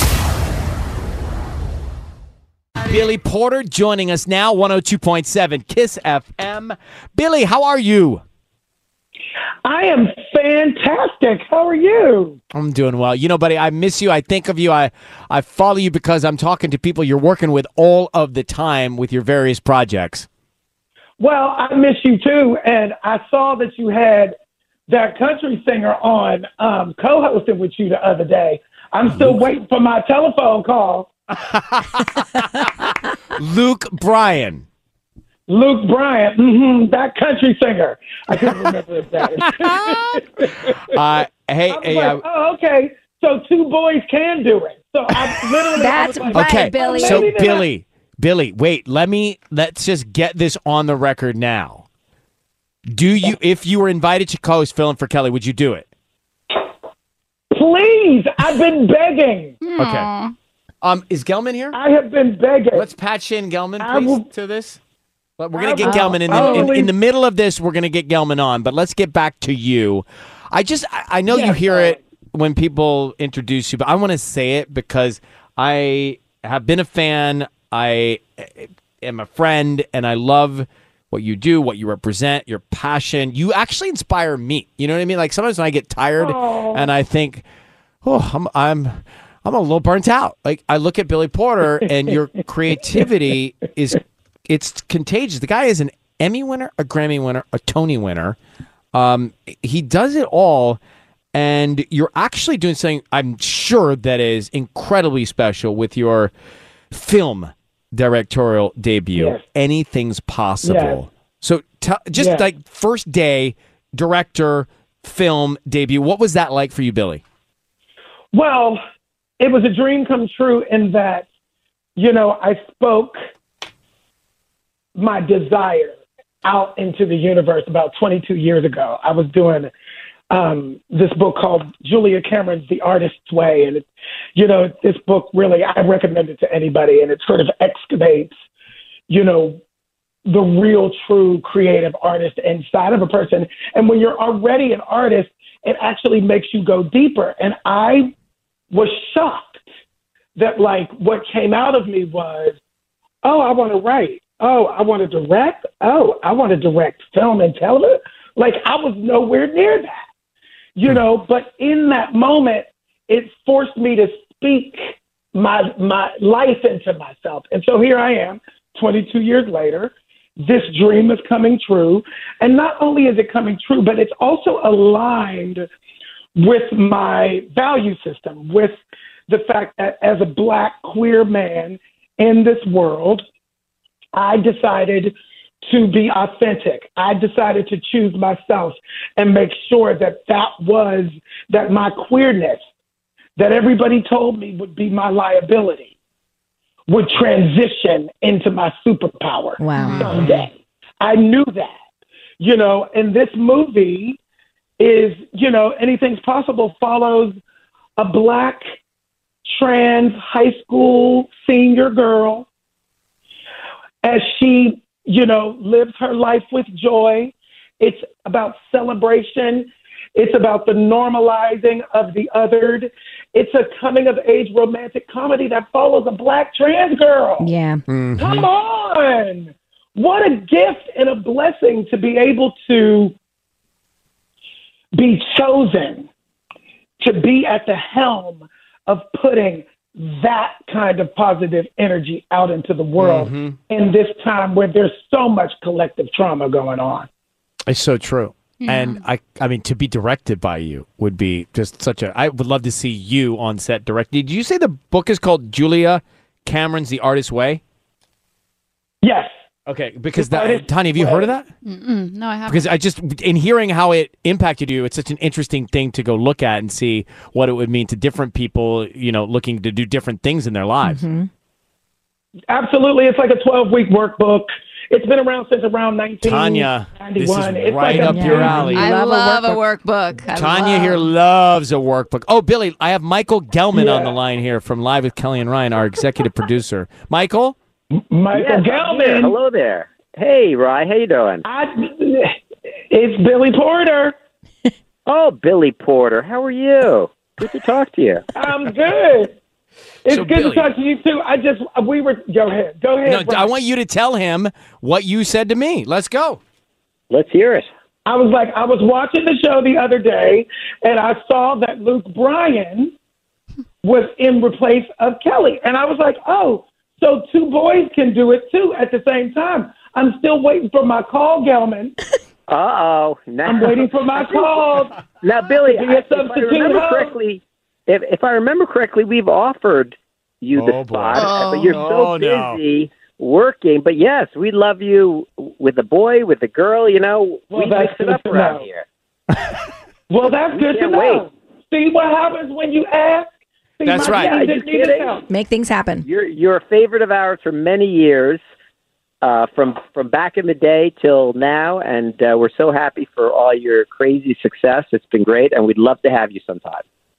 Billy Porter joining us now, one oh two point seven KISS F M. Billy, how are you? I am fantastic. How are you? I'm doing well. You know, buddy, I miss you. I think of you. I, I follow you because I'm talking to people you're working with all of the time with your various projects. Well, I miss you too. And I saw that you had that country singer on um, co-hosting with you the other day. I'm still waiting for my telephone call. Luke Bryan. Luke Bryan, hmm that country singer. I couldn't remember his name. Uh, hey, I was hey, like, I- oh, okay. So two boys can do it. So I literally That's I was like, okay. Billy. So Maybe not. Billy, Billy, wait. Let me. Let's just get this on the record now. Do you, if you were invited to co-host Filling for Kelly, would you do it? Please, I've been begging. Okay. Um, is Gelman here? I have been begging. Let's patch in Gelman, I please, will- to this. But we're gonna I get will- Gelman in the, I in, will- in the middle of this. We're gonna get Gelman on, but let's get back to you. I just, I, I know you Yes, hear sir. it when people introduce you, but I want to say it because I have been a fan. I am a friend, and I love what you do, what you represent, your passion. You actually inspire me. You know what I mean? Like sometimes when I get tired Oh. and I think, oh, I'm, I'm, I'm a little burnt out. Like I look at Billy Porter, and your creativity is, it's contagious. The guy is an Emmy winner, a Grammy winner, a Tony winner. Um, he does it all, and you're actually doing something I'm sure that is incredibly special with your film directorial debut. Yes. Anything's possible. Yes. So tell just Yes. like first day director film debut. What was that like for you, Billy? Well, it was a dream come true in that, you know, I spoke my desire out into the universe about twenty-two years ago. I was doing um, this book called Julia Cameron's The Artist's Way. And, it, you know, this book really, I recommend it to anybody, and it sort of excavates, you know, the real, true creative artist inside of a person. And when you're already an artist, it actually makes you go deeper. And I was shocked that, like, what came out of me was Oh, I want to write. Oh, I want to direct. Oh, I want to direct film and television. Like, I was nowhere near that, you know, but in that moment, it forced me to speak my my life into myself. And so here I am, twenty-two years later. This dream is coming true. And not only is it coming true, but it's also aligned with my value system, with the fact that as a Black queer man in this world, I decided to be authentic. I decided to choose myself and make sure that that was, that my queerness, that everybody told me would be my liability, would transition into my superpower Wow. someday. I knew that, you know, and this movie is, you know, Anything's Possible follows a Black trans high school senior girl as she, you know, lives her life with joy. It's about celebration. It's about the normalizing of the othered. It's a coming-of-age romantic comedy that follows a Black trans girl. Yeah. Mm-hmm. Come on. What a gift and a blessing to be able to be chosen to be at the helm of putting that kind of positive energy out into the world Mhm. in this time where there's so much collective trauma going on. It's so true. Yeah. And I I mean, to be directed by you would be just such a, I would love to see you on set direct. Did you say the book is called Julia Cameron's The Artist's Way? Yes. Okay, because that, Tanya, have you heard of that? Mm-mm, no, I haven't. Because I just, in hearing how it impacted you, it's such an interesting thing to go look at and see what it would mean to different people, you know, looking to do different things in their lives. Absolutely. It's like a twelve-week workbook. It's been around since around nineteen ninety-one. Tanya, this is It's right like a- up your alley. I love, a workbook. I Tanya love- here loves a workbook. Oh, Billy, I have Michael Gelman on Yeah. the line here from Live with Kelly and Ryan, our executive producer. Michael? Michael Yes, I'm Gelman. here. Hello there. Hey, Rye, how you doing? I, it's Billy Porter. Oh, Billy Porter, how are you? Good to talk to you. I'm good. It's So, good Billy- to talk to you too. I just we were go ahead. Go ahead. No, Brian. I want you to tell him what you said to me. Let's go. Let's hear it. I was like, I was watching the show the other day, and I saw that Luke Bryan was in replace of Kelly, and I was like, oh, so two boys can do it too at the same time. I'm still waiting for my call, Gelman. Uh-oh. Now, I'm waiting for my call. Now, Billy, To be I, a if I substitute remember host. correctly, if, if I remember correctly, we've offered you Oh, the boy. spot, Oh. but you're so Oh, no. busy working. But yes, we love you with the boy, with the girl. You know, Well, we that's mix it good up to around know. here. Well, that's We good to can't know. See what happens when you ask? See, That's my right. team Are you didn't need kidding? help. Make things happen. You're you're a favorite of ours for many years, uh, from from back in the day till now, and uh, we're so happy for all your crazy success. It's been great, and we'd love to have you sometime.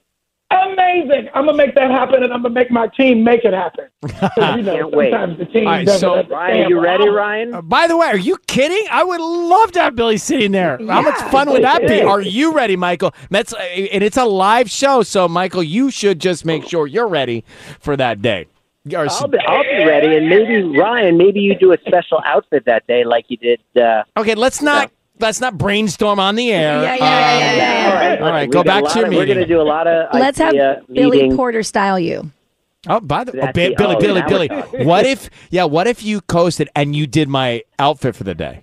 Amazing. I'm going to make that happen, and I'm going to make my team make it happen. 'Cause, you know, Can't wait. sometimes the team All right, doesn't so, understand Ryan, are you what ready, I'm- Ryan? Uh, by the way, are you kidding? I would love to have Billy sitting there. How much fun would that be? Yeah. Are you ready, Michael? That's uh, and it's a live show, so Michael, you should just make sure you're ready for that day. Or- I'll be, I'll be ready, and maybe Ryan, maybe you do a special outfit that day, like you did. Uh, okay, let's not let's not brainstorm on the air. Yeah, yeah, Uh, yeah, yeah, yeah. all right, All right, we've go got a back lot to your of- We're meeting. going to do a lot of. Let's have idea Billy meeting. Porter style you. Oh, by the oh, That's Bi- the- Billy, oh, Billy, now Billy. we're talking. What if? Yeah, what if you coasted and you did my outfit for the day?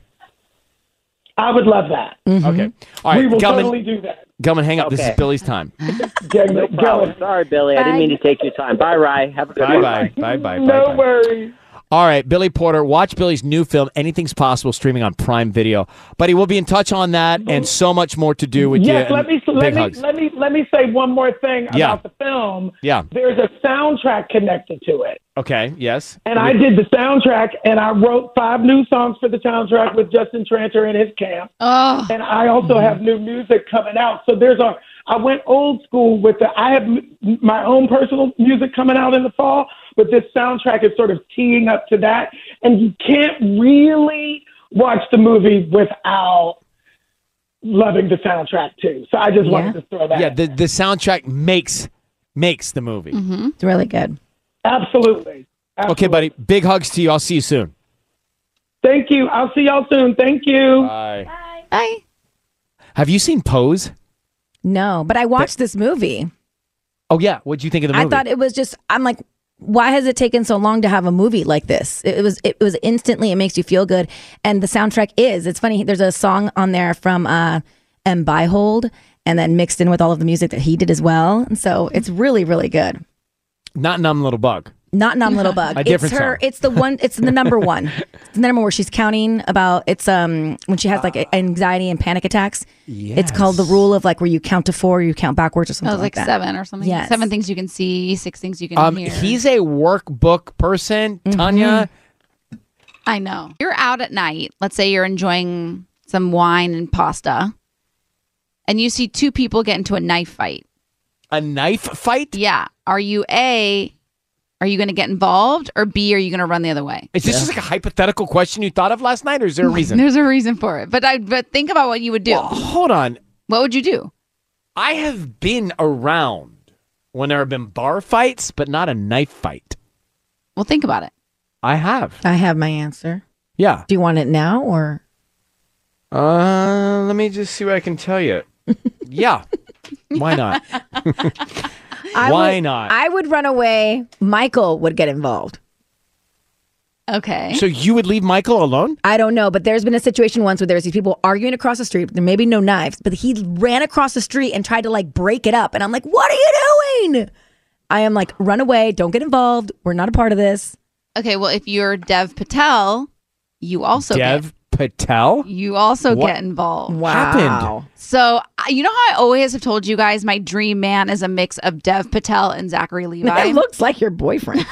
I would love that. Okay, all right, We will Gelman, totally do that. Gelman, hang up. This is Okay. Billy's time. Get No problem. Sorry, Billy. I didn't Bye. mean to take your time. Bye, Rye. Have a good Bye, one. bye, bye, bye, No bye, bye. worries. All right, Billy Porter, watch Billy's new film, Anything's Possible, streaming on Prime Video. Buddy, we'll be in touch on that and so much more to do with Yes, you. let me and let big me, hugs. let me let me say one more thing Yeah. about the film. Yeah. There's a soundtrack connected to it. Okay, yes. And I did the soundtrack, and I wrote five new songs for the soundtrack with Justin Tranter and his camp. Oh. And I also have new music coming out. So there's a, I went old school with the, I have m- my own personal music coming out in the fall, but this soundtrack is sort of teeing up to that. And you can't really watch the movie without loving the soundtrack too. So I just wanted to throw that Yeah, in. the, the soundtrack makes makes the movie. It's really good. Absolutely. Okay, buddy. Big hugs to you. I'll see you soon. Thank you. I'll see y'all soon. Thank you. Bye. Bye. Have you seen Pose? No, but I watched this movie. Oh, yeah. What'd you think of the movie? I thought it was just, I'm like, why has it taken so long to have a movie like this? It was it was instantly, it makes you feel good. And the soundtrack is, it's funny, there's a song on there from uh, M. Byhold, and then mixed in with all of the music that he did as well. And so it's really, really good. Not Numb Little Bug. Not Numb Little Bug. A different it's her. song. It's the one. It's the number one. It's the number where she's counting about. It's um when she has like anxiety and panic attacks. It's called the rule of like where you count to four, you count backwards or something That was like, that. seven or something. Yes. Seven things you can see, six things you can Um, hear. he's a workbook person, Tanya. I know. You're out at night. Let's say you're enjoying some wine and pasta, and you see two people get into a knife fight. A knife fight? Yeah. Are you A, are you going to get involved, or B, are you going to run the other way? Is this just like a hypothetical question you thought of last night, or is there a reason? There's a reason for it. But I but think about what you would do. Well, hold on. What would you do? I have been around when there have been bar fights, but not a knife fight. Well, think about it. I have. I have my answer. Yeah. Do you want it now or? Uh, let me just see what I can tell you. Yeah. Why not? I Why would, not? I would run away. Michael would get involved. Okay. So you would leave Michael alone? I don't know, but there's been a situation once where there's these people arguing across the street. There may be no knives, but he ran across the street and tried to like break it up. And I'm like, what are you doing? I am like, run away. Don't get involved. We're not a part of this. Okay, well, if you're Dev Patel, you also Dev get, Patel? you also What get involved. happened? So uh, you know how I always have told you guys my dream man is a mix of Dev Patel and Zachary Levi. It looks like your boyfriend.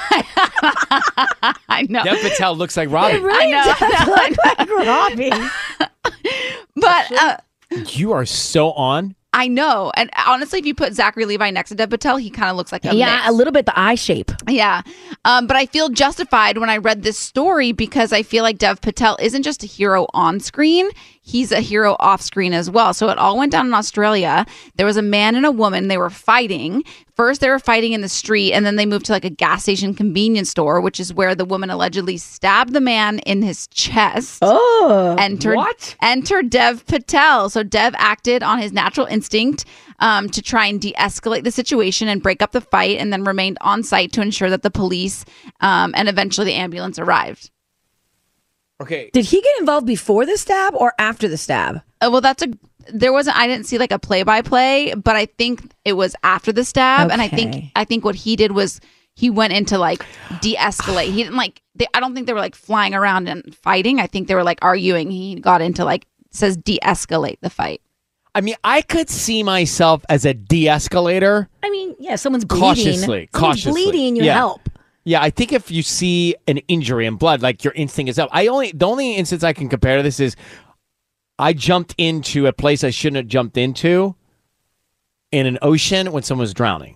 I know. Dev Patel looks like Robbie. It really I know. does look like Robbie. But uh, You are so on. I know. And honestly, if you put Zachary Levi next to Dev Patel, he kind of looks like a Yeah, mix. a little bit the eye shape. Yeah. Um, but I feel justified when I read this story because I feel like Dev Patel isn't just a hero on screen. He's a hero off screen as well. So it all went down in Australia. There was a man and a woman. They were fighting. First, they were fighting in the street, and then they moved to like a gas station convenience store, which is where the woman allegedly stabbed the man in his chest. Oh, entered, what? Entered Dev Patel. So Dev acted on his natural instinct um, to try and de-escalate the situation and break up the fight, and then remained on site to ensure that the police um, and eventually the ambulance arrived. Okay. Did he get involved before the stab or after the stab? Uh, well, that's a. There wasn't. I didn't see like a play-by-play, but I think it was after the stab, and I think Okay. I think what he did was he went into like de-escalate. He didn't like. They, I don't think they were like flying around and fighting. I think they were like arguing. He got into like says de-escalate the fight. I mean, I could see myself as a de-escalator. I mean, yeah, someone's bleeding. Cautiously, Someone's cautiously. bleeding, you Yeah. help. Yeah, I think if you see an injury and blood, like your instinct is up. I only the only instance I can compare to this is I jumped into a place I shouldn't have jumped into in an ocean when someone was drowning.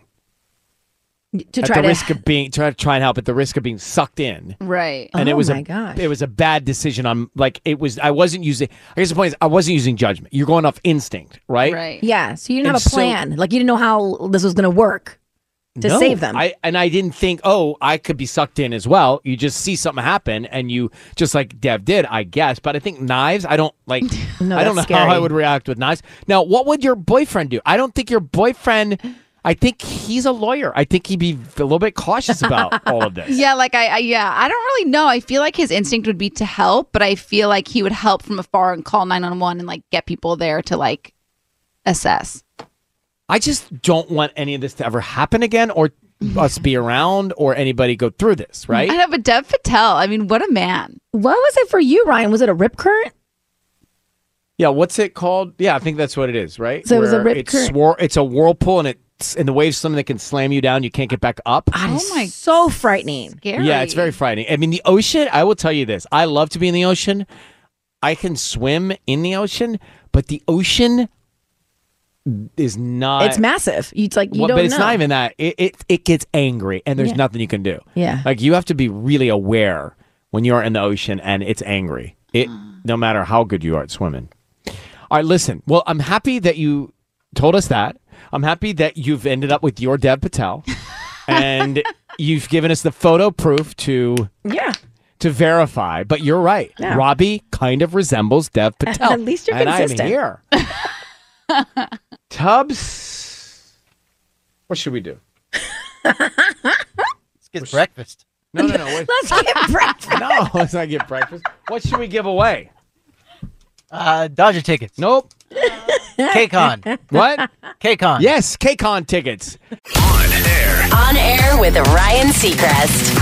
To at try the to risk of being try to try and help at the risk of being sucked in. Right. And Oh it was my a gosh. it was a bad decision. I'm like it was I wasn't using I guess the point is I wasn't using judgment. You're going off instinct, right? Right. Yeah, so you didn't And have a so- plan. like you didn't know how this was going to work to No, save them. I and I didn't think, oh, I could be sucked in as well. You just see something happen, and you just like Dev did, I guess. But I think knives, I don't like. No, I don't know that's how I scary. would react with knives. Now, what would your boyfriend do? I don't think your boyfriend. I think he's a lawyer. I think he'd be a little bit cautious about all of this. Yeah, like I, I, yeah, I don't really know. I feel like his instinct would be to help, but I feel like he would help from afar and call nine one one and like get people there to like assess. I just don't want any of this to ever happen again, or us be around, or anybody go through this. Right? I know, but Dev Patel, I mean, what a man. What was it for you, Ryan? Was it a rip current? Yeah, what's it called? Yeah, I think that's what it is, right? So it was a Where rip it's current. swir- It's a whirlpool, and it's in the waves. Something that can slam you down. You can't get back up. Oh my, so frightening. Scary. Yeah, it's very frightening. I mean, the ocean. I will tell you this: I love to be in the ocean. I can swim in the ocean, but the ocean is not. It's massive. It's like you Well, don't but it's know. not even that. It, it it gets angry, and there's Yeah. nothing you can do. Yeah. like you have to be really aware when you're in the ocean and it's angry. It no matter how good you are at swimming. All right, listen. Well, I'm happy that you told us that. I'm happy that you've ended up with your Dev Patel. and you've given us the photo proof to yeah to verify. But you're right. Yeah. Robbie kind of resembles Dev Patel. At least you're and consistent. I'm here. Tubbs, what should we do? Let's get breakfast. No, no, no. Wait. Let's get breakfast. No, let's not get breakfast. What should we give away? Uh, Dodger tickets. Nope. K-Con. What? K-Con. Yes, K-Con tickets. On air. On air with Ryan Seacrest.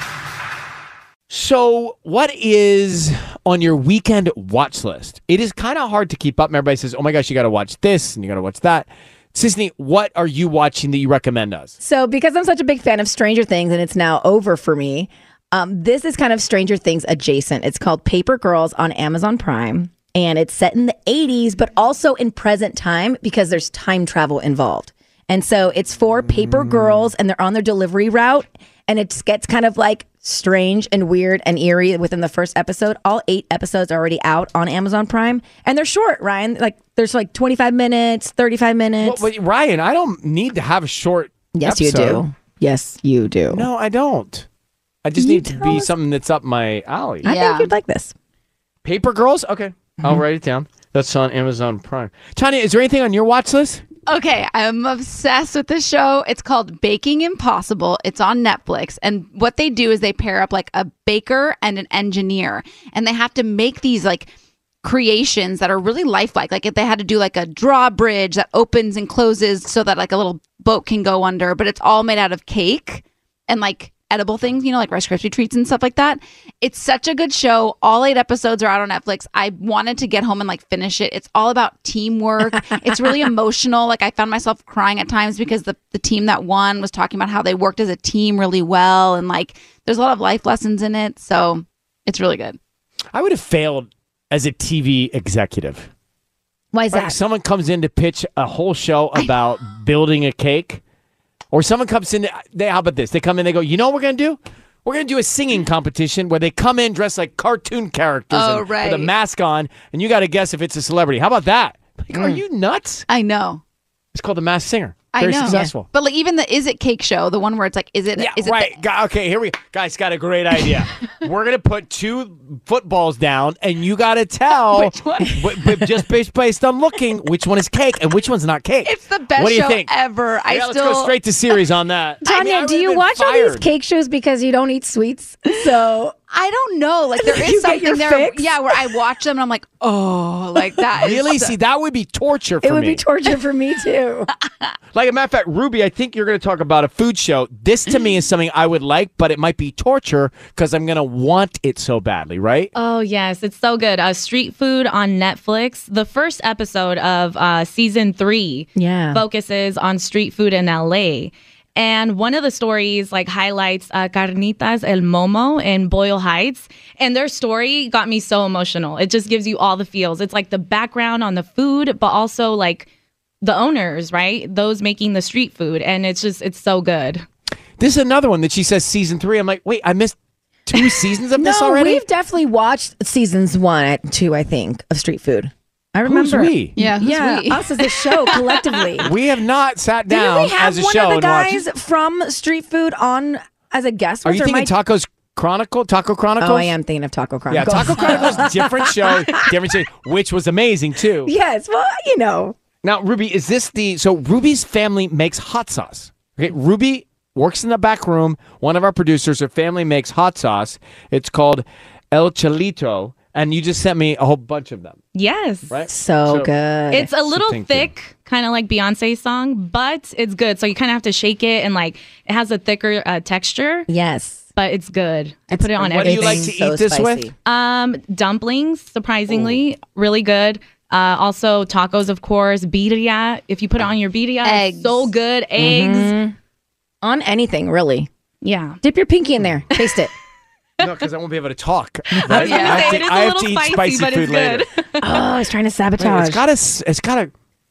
So, what is on your weekend watch list? It is kind of hard to keep up. Everybody says, oh my gosh, you got to watch this and you got to watch that. Sisney, what are you watching that you recommend us? So because I'm such a big fan of Stranger Things and it's now over for me, um, this is kind of Stranger Things adjacent. It's called Paper Girls on Amazon Prime. And it's set in the eighties, but also in present time because there's time travel involved. And so it's for paper girls and they're on their delivery route. And it gets kind of like strange and weird and eerie within the first episode. All eight episodes are already out on Amazon Prime. And they're short, Ryan. Like there's like twenty-five minutes, thirty-five minutes. Well, but Ryan, I don't need to have a short Yes, episode. you do. Yes, you do. No, I don't. I just You need to tell be us. something that's up my alley. I think you'd like this. Paper Girls? Okay. I'll write it down. That's on Amazon Prime. Tanya, is there anything on your watch list? Okay, I'm obsessed with this show. It's called Baking Impossible. It's on Netflix. And what they do is they pair up like a baker and an engineer. And they have to make these like creations that are really lifelike. Like if they had to do like a drawbridge that opens and closes so that like a little boat can go under, but it's all made out of cake and like edible things, you know, like Rice Krispie treats and stuff like that. It's such a good show. All eight episodes are out on Netflix. I wanted to get home and like finish it. It's all about teamwork. It's really emotional. Like I found myself crying at times because the, the team that won was talking about how they worked as a team really well. And like there's a lot of life lessons in it. So it's really good. I would have failed as a T V executive. Why is Like, that? someone comes in to pitch a whole show about building a cake, or someone comes in, they, how about this? They come in, they go, you know what we're going to do? We're going to do a singing competition where they come in dressed like cartoon characters Oh, and, right. with a mask on, and you got to guess if it's a celebrity. How about that? Like, Are you nuts? I know. It's called The Masked Singer. I Very know. successful. But like even the Is It Cake show, the one where it's like, is it, Yeah, is it right. Gu- Okay, here we go. Guys, got a great idea. We're going to put two footballs down, and you got to tell, Which one? w- w- just based, based on looking, which one is cake and which one's not cake. It's the best What do you show think? ever. I Yeah, still let's go straight to series on that. Tanya, I mean, I do you would've been watch all these fired. cake shows because you don't eat sweets? So I don't know. Like there You is get something your there. fix? Yeah, where I watch them and I'm like, oh, like that. is Really? so- See, that would be torture for it would me. be torture for me too. Like a matter of fact, Ruby, I think you're going to talk about a food show. This to me is something I would like, but it might be torture because I'm going to want it so badly, right? Oh, yes. It's so good. Uh, Street Food on Netflix. The first episode of uh, season three Yeah. focuses on street food in L A. And one of the stories like highlights uh, Carnitas El Momo in Boyle Heights. And their story got me so emotional. It just gives you all the feels. It's like the background on the food, but also like the owners, right? Those making the street food. And it's just, it's so good. This is another one that she says season three. I'm like, wait, I missed two seasons of this no, already? we've definitely watched seasons one and two, I think, of Street Food. I Who's remember. we? Yeah, who's yeah, we? us as a show collectively. We have not sat Didn't down we have as a one show of the and guys watched. from Street Food on as a guest? Are Was you or thinking am I- Tacos Chronicle? Taco Chronicles? Oh, I am thinking of Taco Yeah, Chronicles. Taco Chronicles, different show, different show, which was amazing too. Yes, well, you know. Now, Ruby, is this the so Ruby's family makes hot sauce? Okay, Ruby works in the back room. One of our producers, her family makes hot sauce. It's called El Chalito, and you just sent me a whole bunch of them. Yes. Right? So, So- good. It's a little thank you. thick, kind of like Beyonce's song, but it's good. So you kind of have to shake it, and like it has a thicker uh, texture, yes. but it's good. I put it on What do everything. you like to So eat this spicy. with? Um, dumplings, surprisingly, really good. Uh, also tacos, of course. Birria. If you put it on your birria, Eggs. it's so good. Eggs. Mhm. On anything, really. Yeah. Dip your pinky in there. Taste it. No, because I won't be able to talk. Right? I was gonna I have say, to, it is a I have little to eat spicy, spicy but food it's later. good. Oh, I was trying to Wait, sabotage. it's got a. s- It's got a.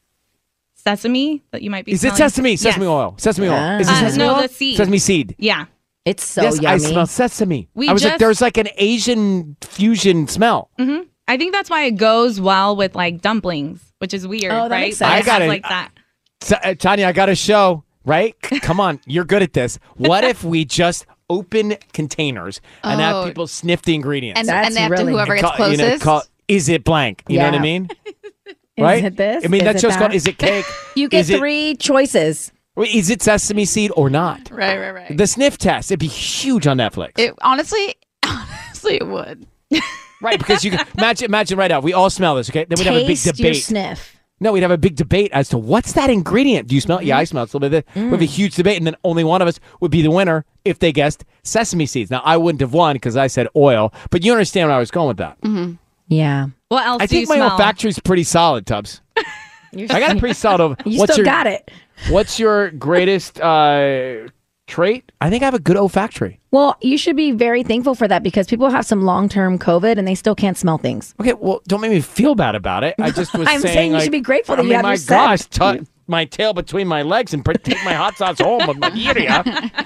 Sesame that you might be Is it smelling. sesame? Sesame Yes. oil. Sesame Yeah. oil. Is it Uh, sesame no, oil? the seed. Sesame seed. Yeah. It's so yes, I yummy. smell sesame. We I was like, just- there's like an Asian fusion smell. hmm I think that's why it goes well with like dumplings, which is weird, Oh, that right? makes But sense. I it got has, it. like that. T- uh, Tanya, I got a show. right? C- Come on, you're good at this. What if we just open containers and Oh. have people sniff the ingredients? And, and they have to whoever gets Call- you know, closest. call- is it blank? You know what I Yeah. mean? Is Right? it this? I mean, Is that it show's called that? Is It Cake? You get Is it- three choices. Wait, Is it sesame seed or not? Right, right, right. The sniff test. It'd be huge on Netflix. It honestly, honestly, it would. Right, because you can imagine, imagine right now, we all smell this, okay? Then we'd have a big Taste your debate. sniff. No, we'd have a big debate as to what's that ingredient. Do you smell it? Yeah, I smell it. It's a little bit of this. Mm. We have a huge debate, and then only one of us would be the winner if they guessed sesame seeds. Now, I wouldn't have won because I said oil, but you understand where I was going with that. Mm-hmm. Yeah. What else I do you think my smell? olfactory's pretty solid, Tubbs. I got a pretty solid over. You what's still your, got it. What's your greatest uh, trait? I think I have a good olfactory. Well, you should be very thankful for that because people have some long-term COVID and they still can't smell things. Okay, well, don't make me feel bad about it. I just was I'm saying, saying you like, should be grateful that I you mean, have my your scent. gosh, tuck my tail between my legs and put- take my hot sauce home with my area.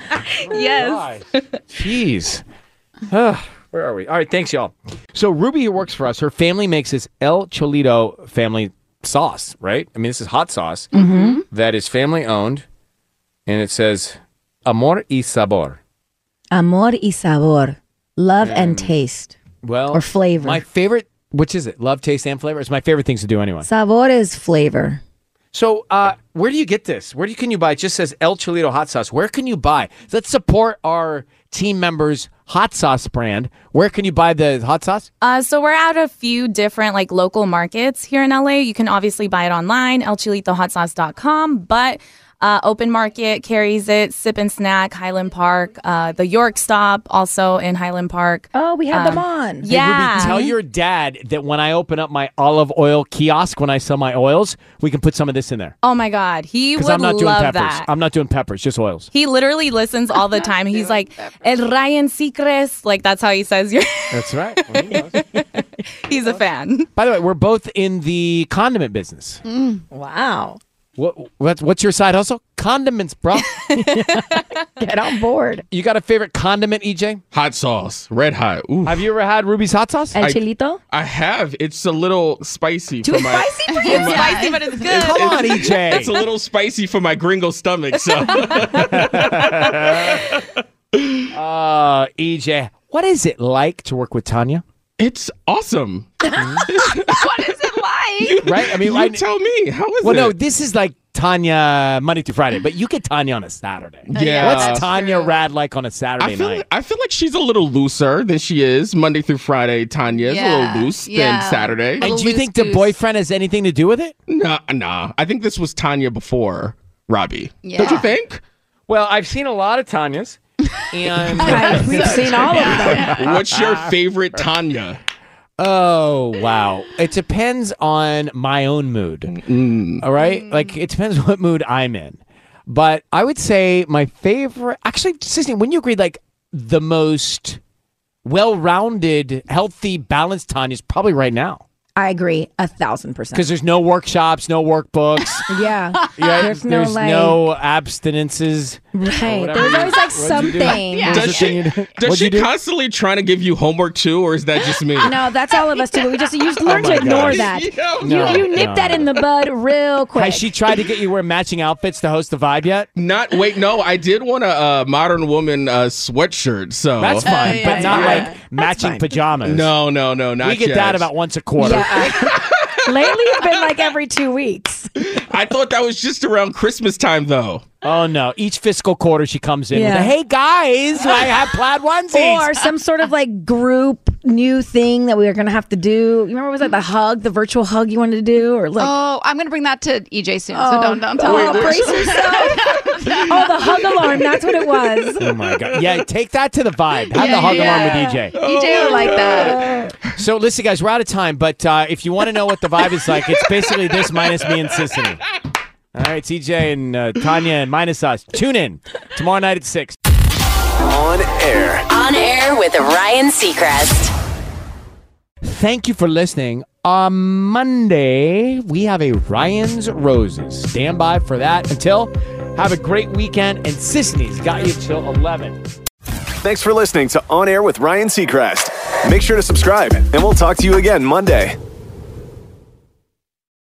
Yes. Jeez. Ugh, where are we? All right, thanks, y'all. So Ruby, who works for us, her family makes this El Cholito family sauce, right? I mean, this is hot sauce Mm-hmm. that is family owned, and it says Amor y Sabor. Amor y sabor. Love and taste. Well, Or flavor. My favorite, which is it? Love, taste, and flavor? It's my favorite things to do anyway. Sabor is flavor. So, uh, where do you get this? Where do you, can you buy? It just says El Cholito hot sauce. Where can you buy? Let's support our team members' hot sauce brand. Where can you buy the hot sauce? Uh, so we're at a few different like local markets here in L A. You can obviously buy it online, el cholito hot sauce dot com, but uh, Open Market carries it, Sip and Snack, Highland Park, uh, the York Stop, also in Highland Park. Oh, we had them Um, on. Hey, Yeah. Ruby, tell your dad that when I open up my olive oil kiosk, when I sell my oils, we can put some of this in there. Oh my God, he Because would I'm not doing love peppers. that. I'm not doing peppers, just oils. He literally listens all the time. He's like, El Ryan Seacrest. Like, that's how he says your. That's right. Well, he knows. He's a fan. By the way, we're both in the condiment business. Wow. What, what's, what's your side hustle? Condiments, bro. Get on board. You got a favorite condiment, E J? Hot sauce, red hot. Ooh. Have you ever had Ruby's hot sauce? El I- chilito? I have. It's a little spicy Too for my. spicy for you? It's spicy, but it's good. Come on, E J. It's a little spicy for my gringo stomach. So Uh, E J, what is it like to work with Tanya? it's awesome. What is it like? Right? I mean, You I, tell me. How is well, it? no, this is like Tanya Monday through Friday, but you get Tanya on a Saturday. Yeah. What's That's Tanya rad like on a Saturday I feel, night? like, I feel like she's a little looser than she is Monday through Friday. Tanya is a Yeah, little loose yeah. than Saturday. And Little do you loose think the goose. boyfriend has anything to do with it? Nah, nah. I think this was Tanya before Robbie. Yeah. Don't you think? Well, I've seen a lot of Tanyas. And Right, we've seen all of them. What's your favorite Tanya? Oh, wow. It depends on my own mood. Mm. All right? Like, it depends what mood I'm in. But I would say my favorite, actually, Sisney, when you agreed, like, the most well-rounded, healthy, balanced Tanya is probably right now. I agree a thousand percent. Because there's no workshops, no workbooks. Yeah. Yeah, There's no, there's like- no abstinences. Right. whatever There's you- always like what'd you do? something. What was Does the she, thing you did? does What'd she you do? constantly trying to give you homework too, or is that just me? No, that's all of us do. We just you just learn Oh my to ignore gosh. that. Yo. No, you you nip no. that in the bud real quick. Has she tried to get you wear matching outfits to host the vibe yet? Not wait, no. I did want a uh, modern woman uh, sweatshirt. So That's fine, yeah, but not yeah. like matching pajamas. No, no, no, not we get yet. that about once a quarter. Yeah. Lately, it's been like every two weeks. I thought that was just around Christmas time, though. Oh no! Each fiscal quarter, she comes in with Yeah. a, "Hey guys, I have plaid onesies." Or some sort of like group new thing that we were gonna have to do. You remember was that the hug, the virtual hug you wanted to do, or like Oh, I'm gonna bring that to E J soon. Oh, so don't don't tell oh, him. brace yourself. Oh, the hug alarm. That's what it was. Oh my god! Yeah, take that to the vibe. Have the Yeah, hug yeah. alarm with E J. E J would like that. So listen, guys, we're out of time. But uh, if you want to know what the vibe is like, it's basically this minus me and Sissany. All right, T J and uh, Tanya and minus us. Tune in tomorrow night at six. On air. On air with Ryan Seacrest. Thank you for listening. On Monday, we have a Ryan's Roses. Stand by for that. Until, have a great weekend. And Sisney's got you till eleven. Thanks for listening to On Air with Ryan Seacrest. Make sure to subscribe, and we'll talk to you again Monday.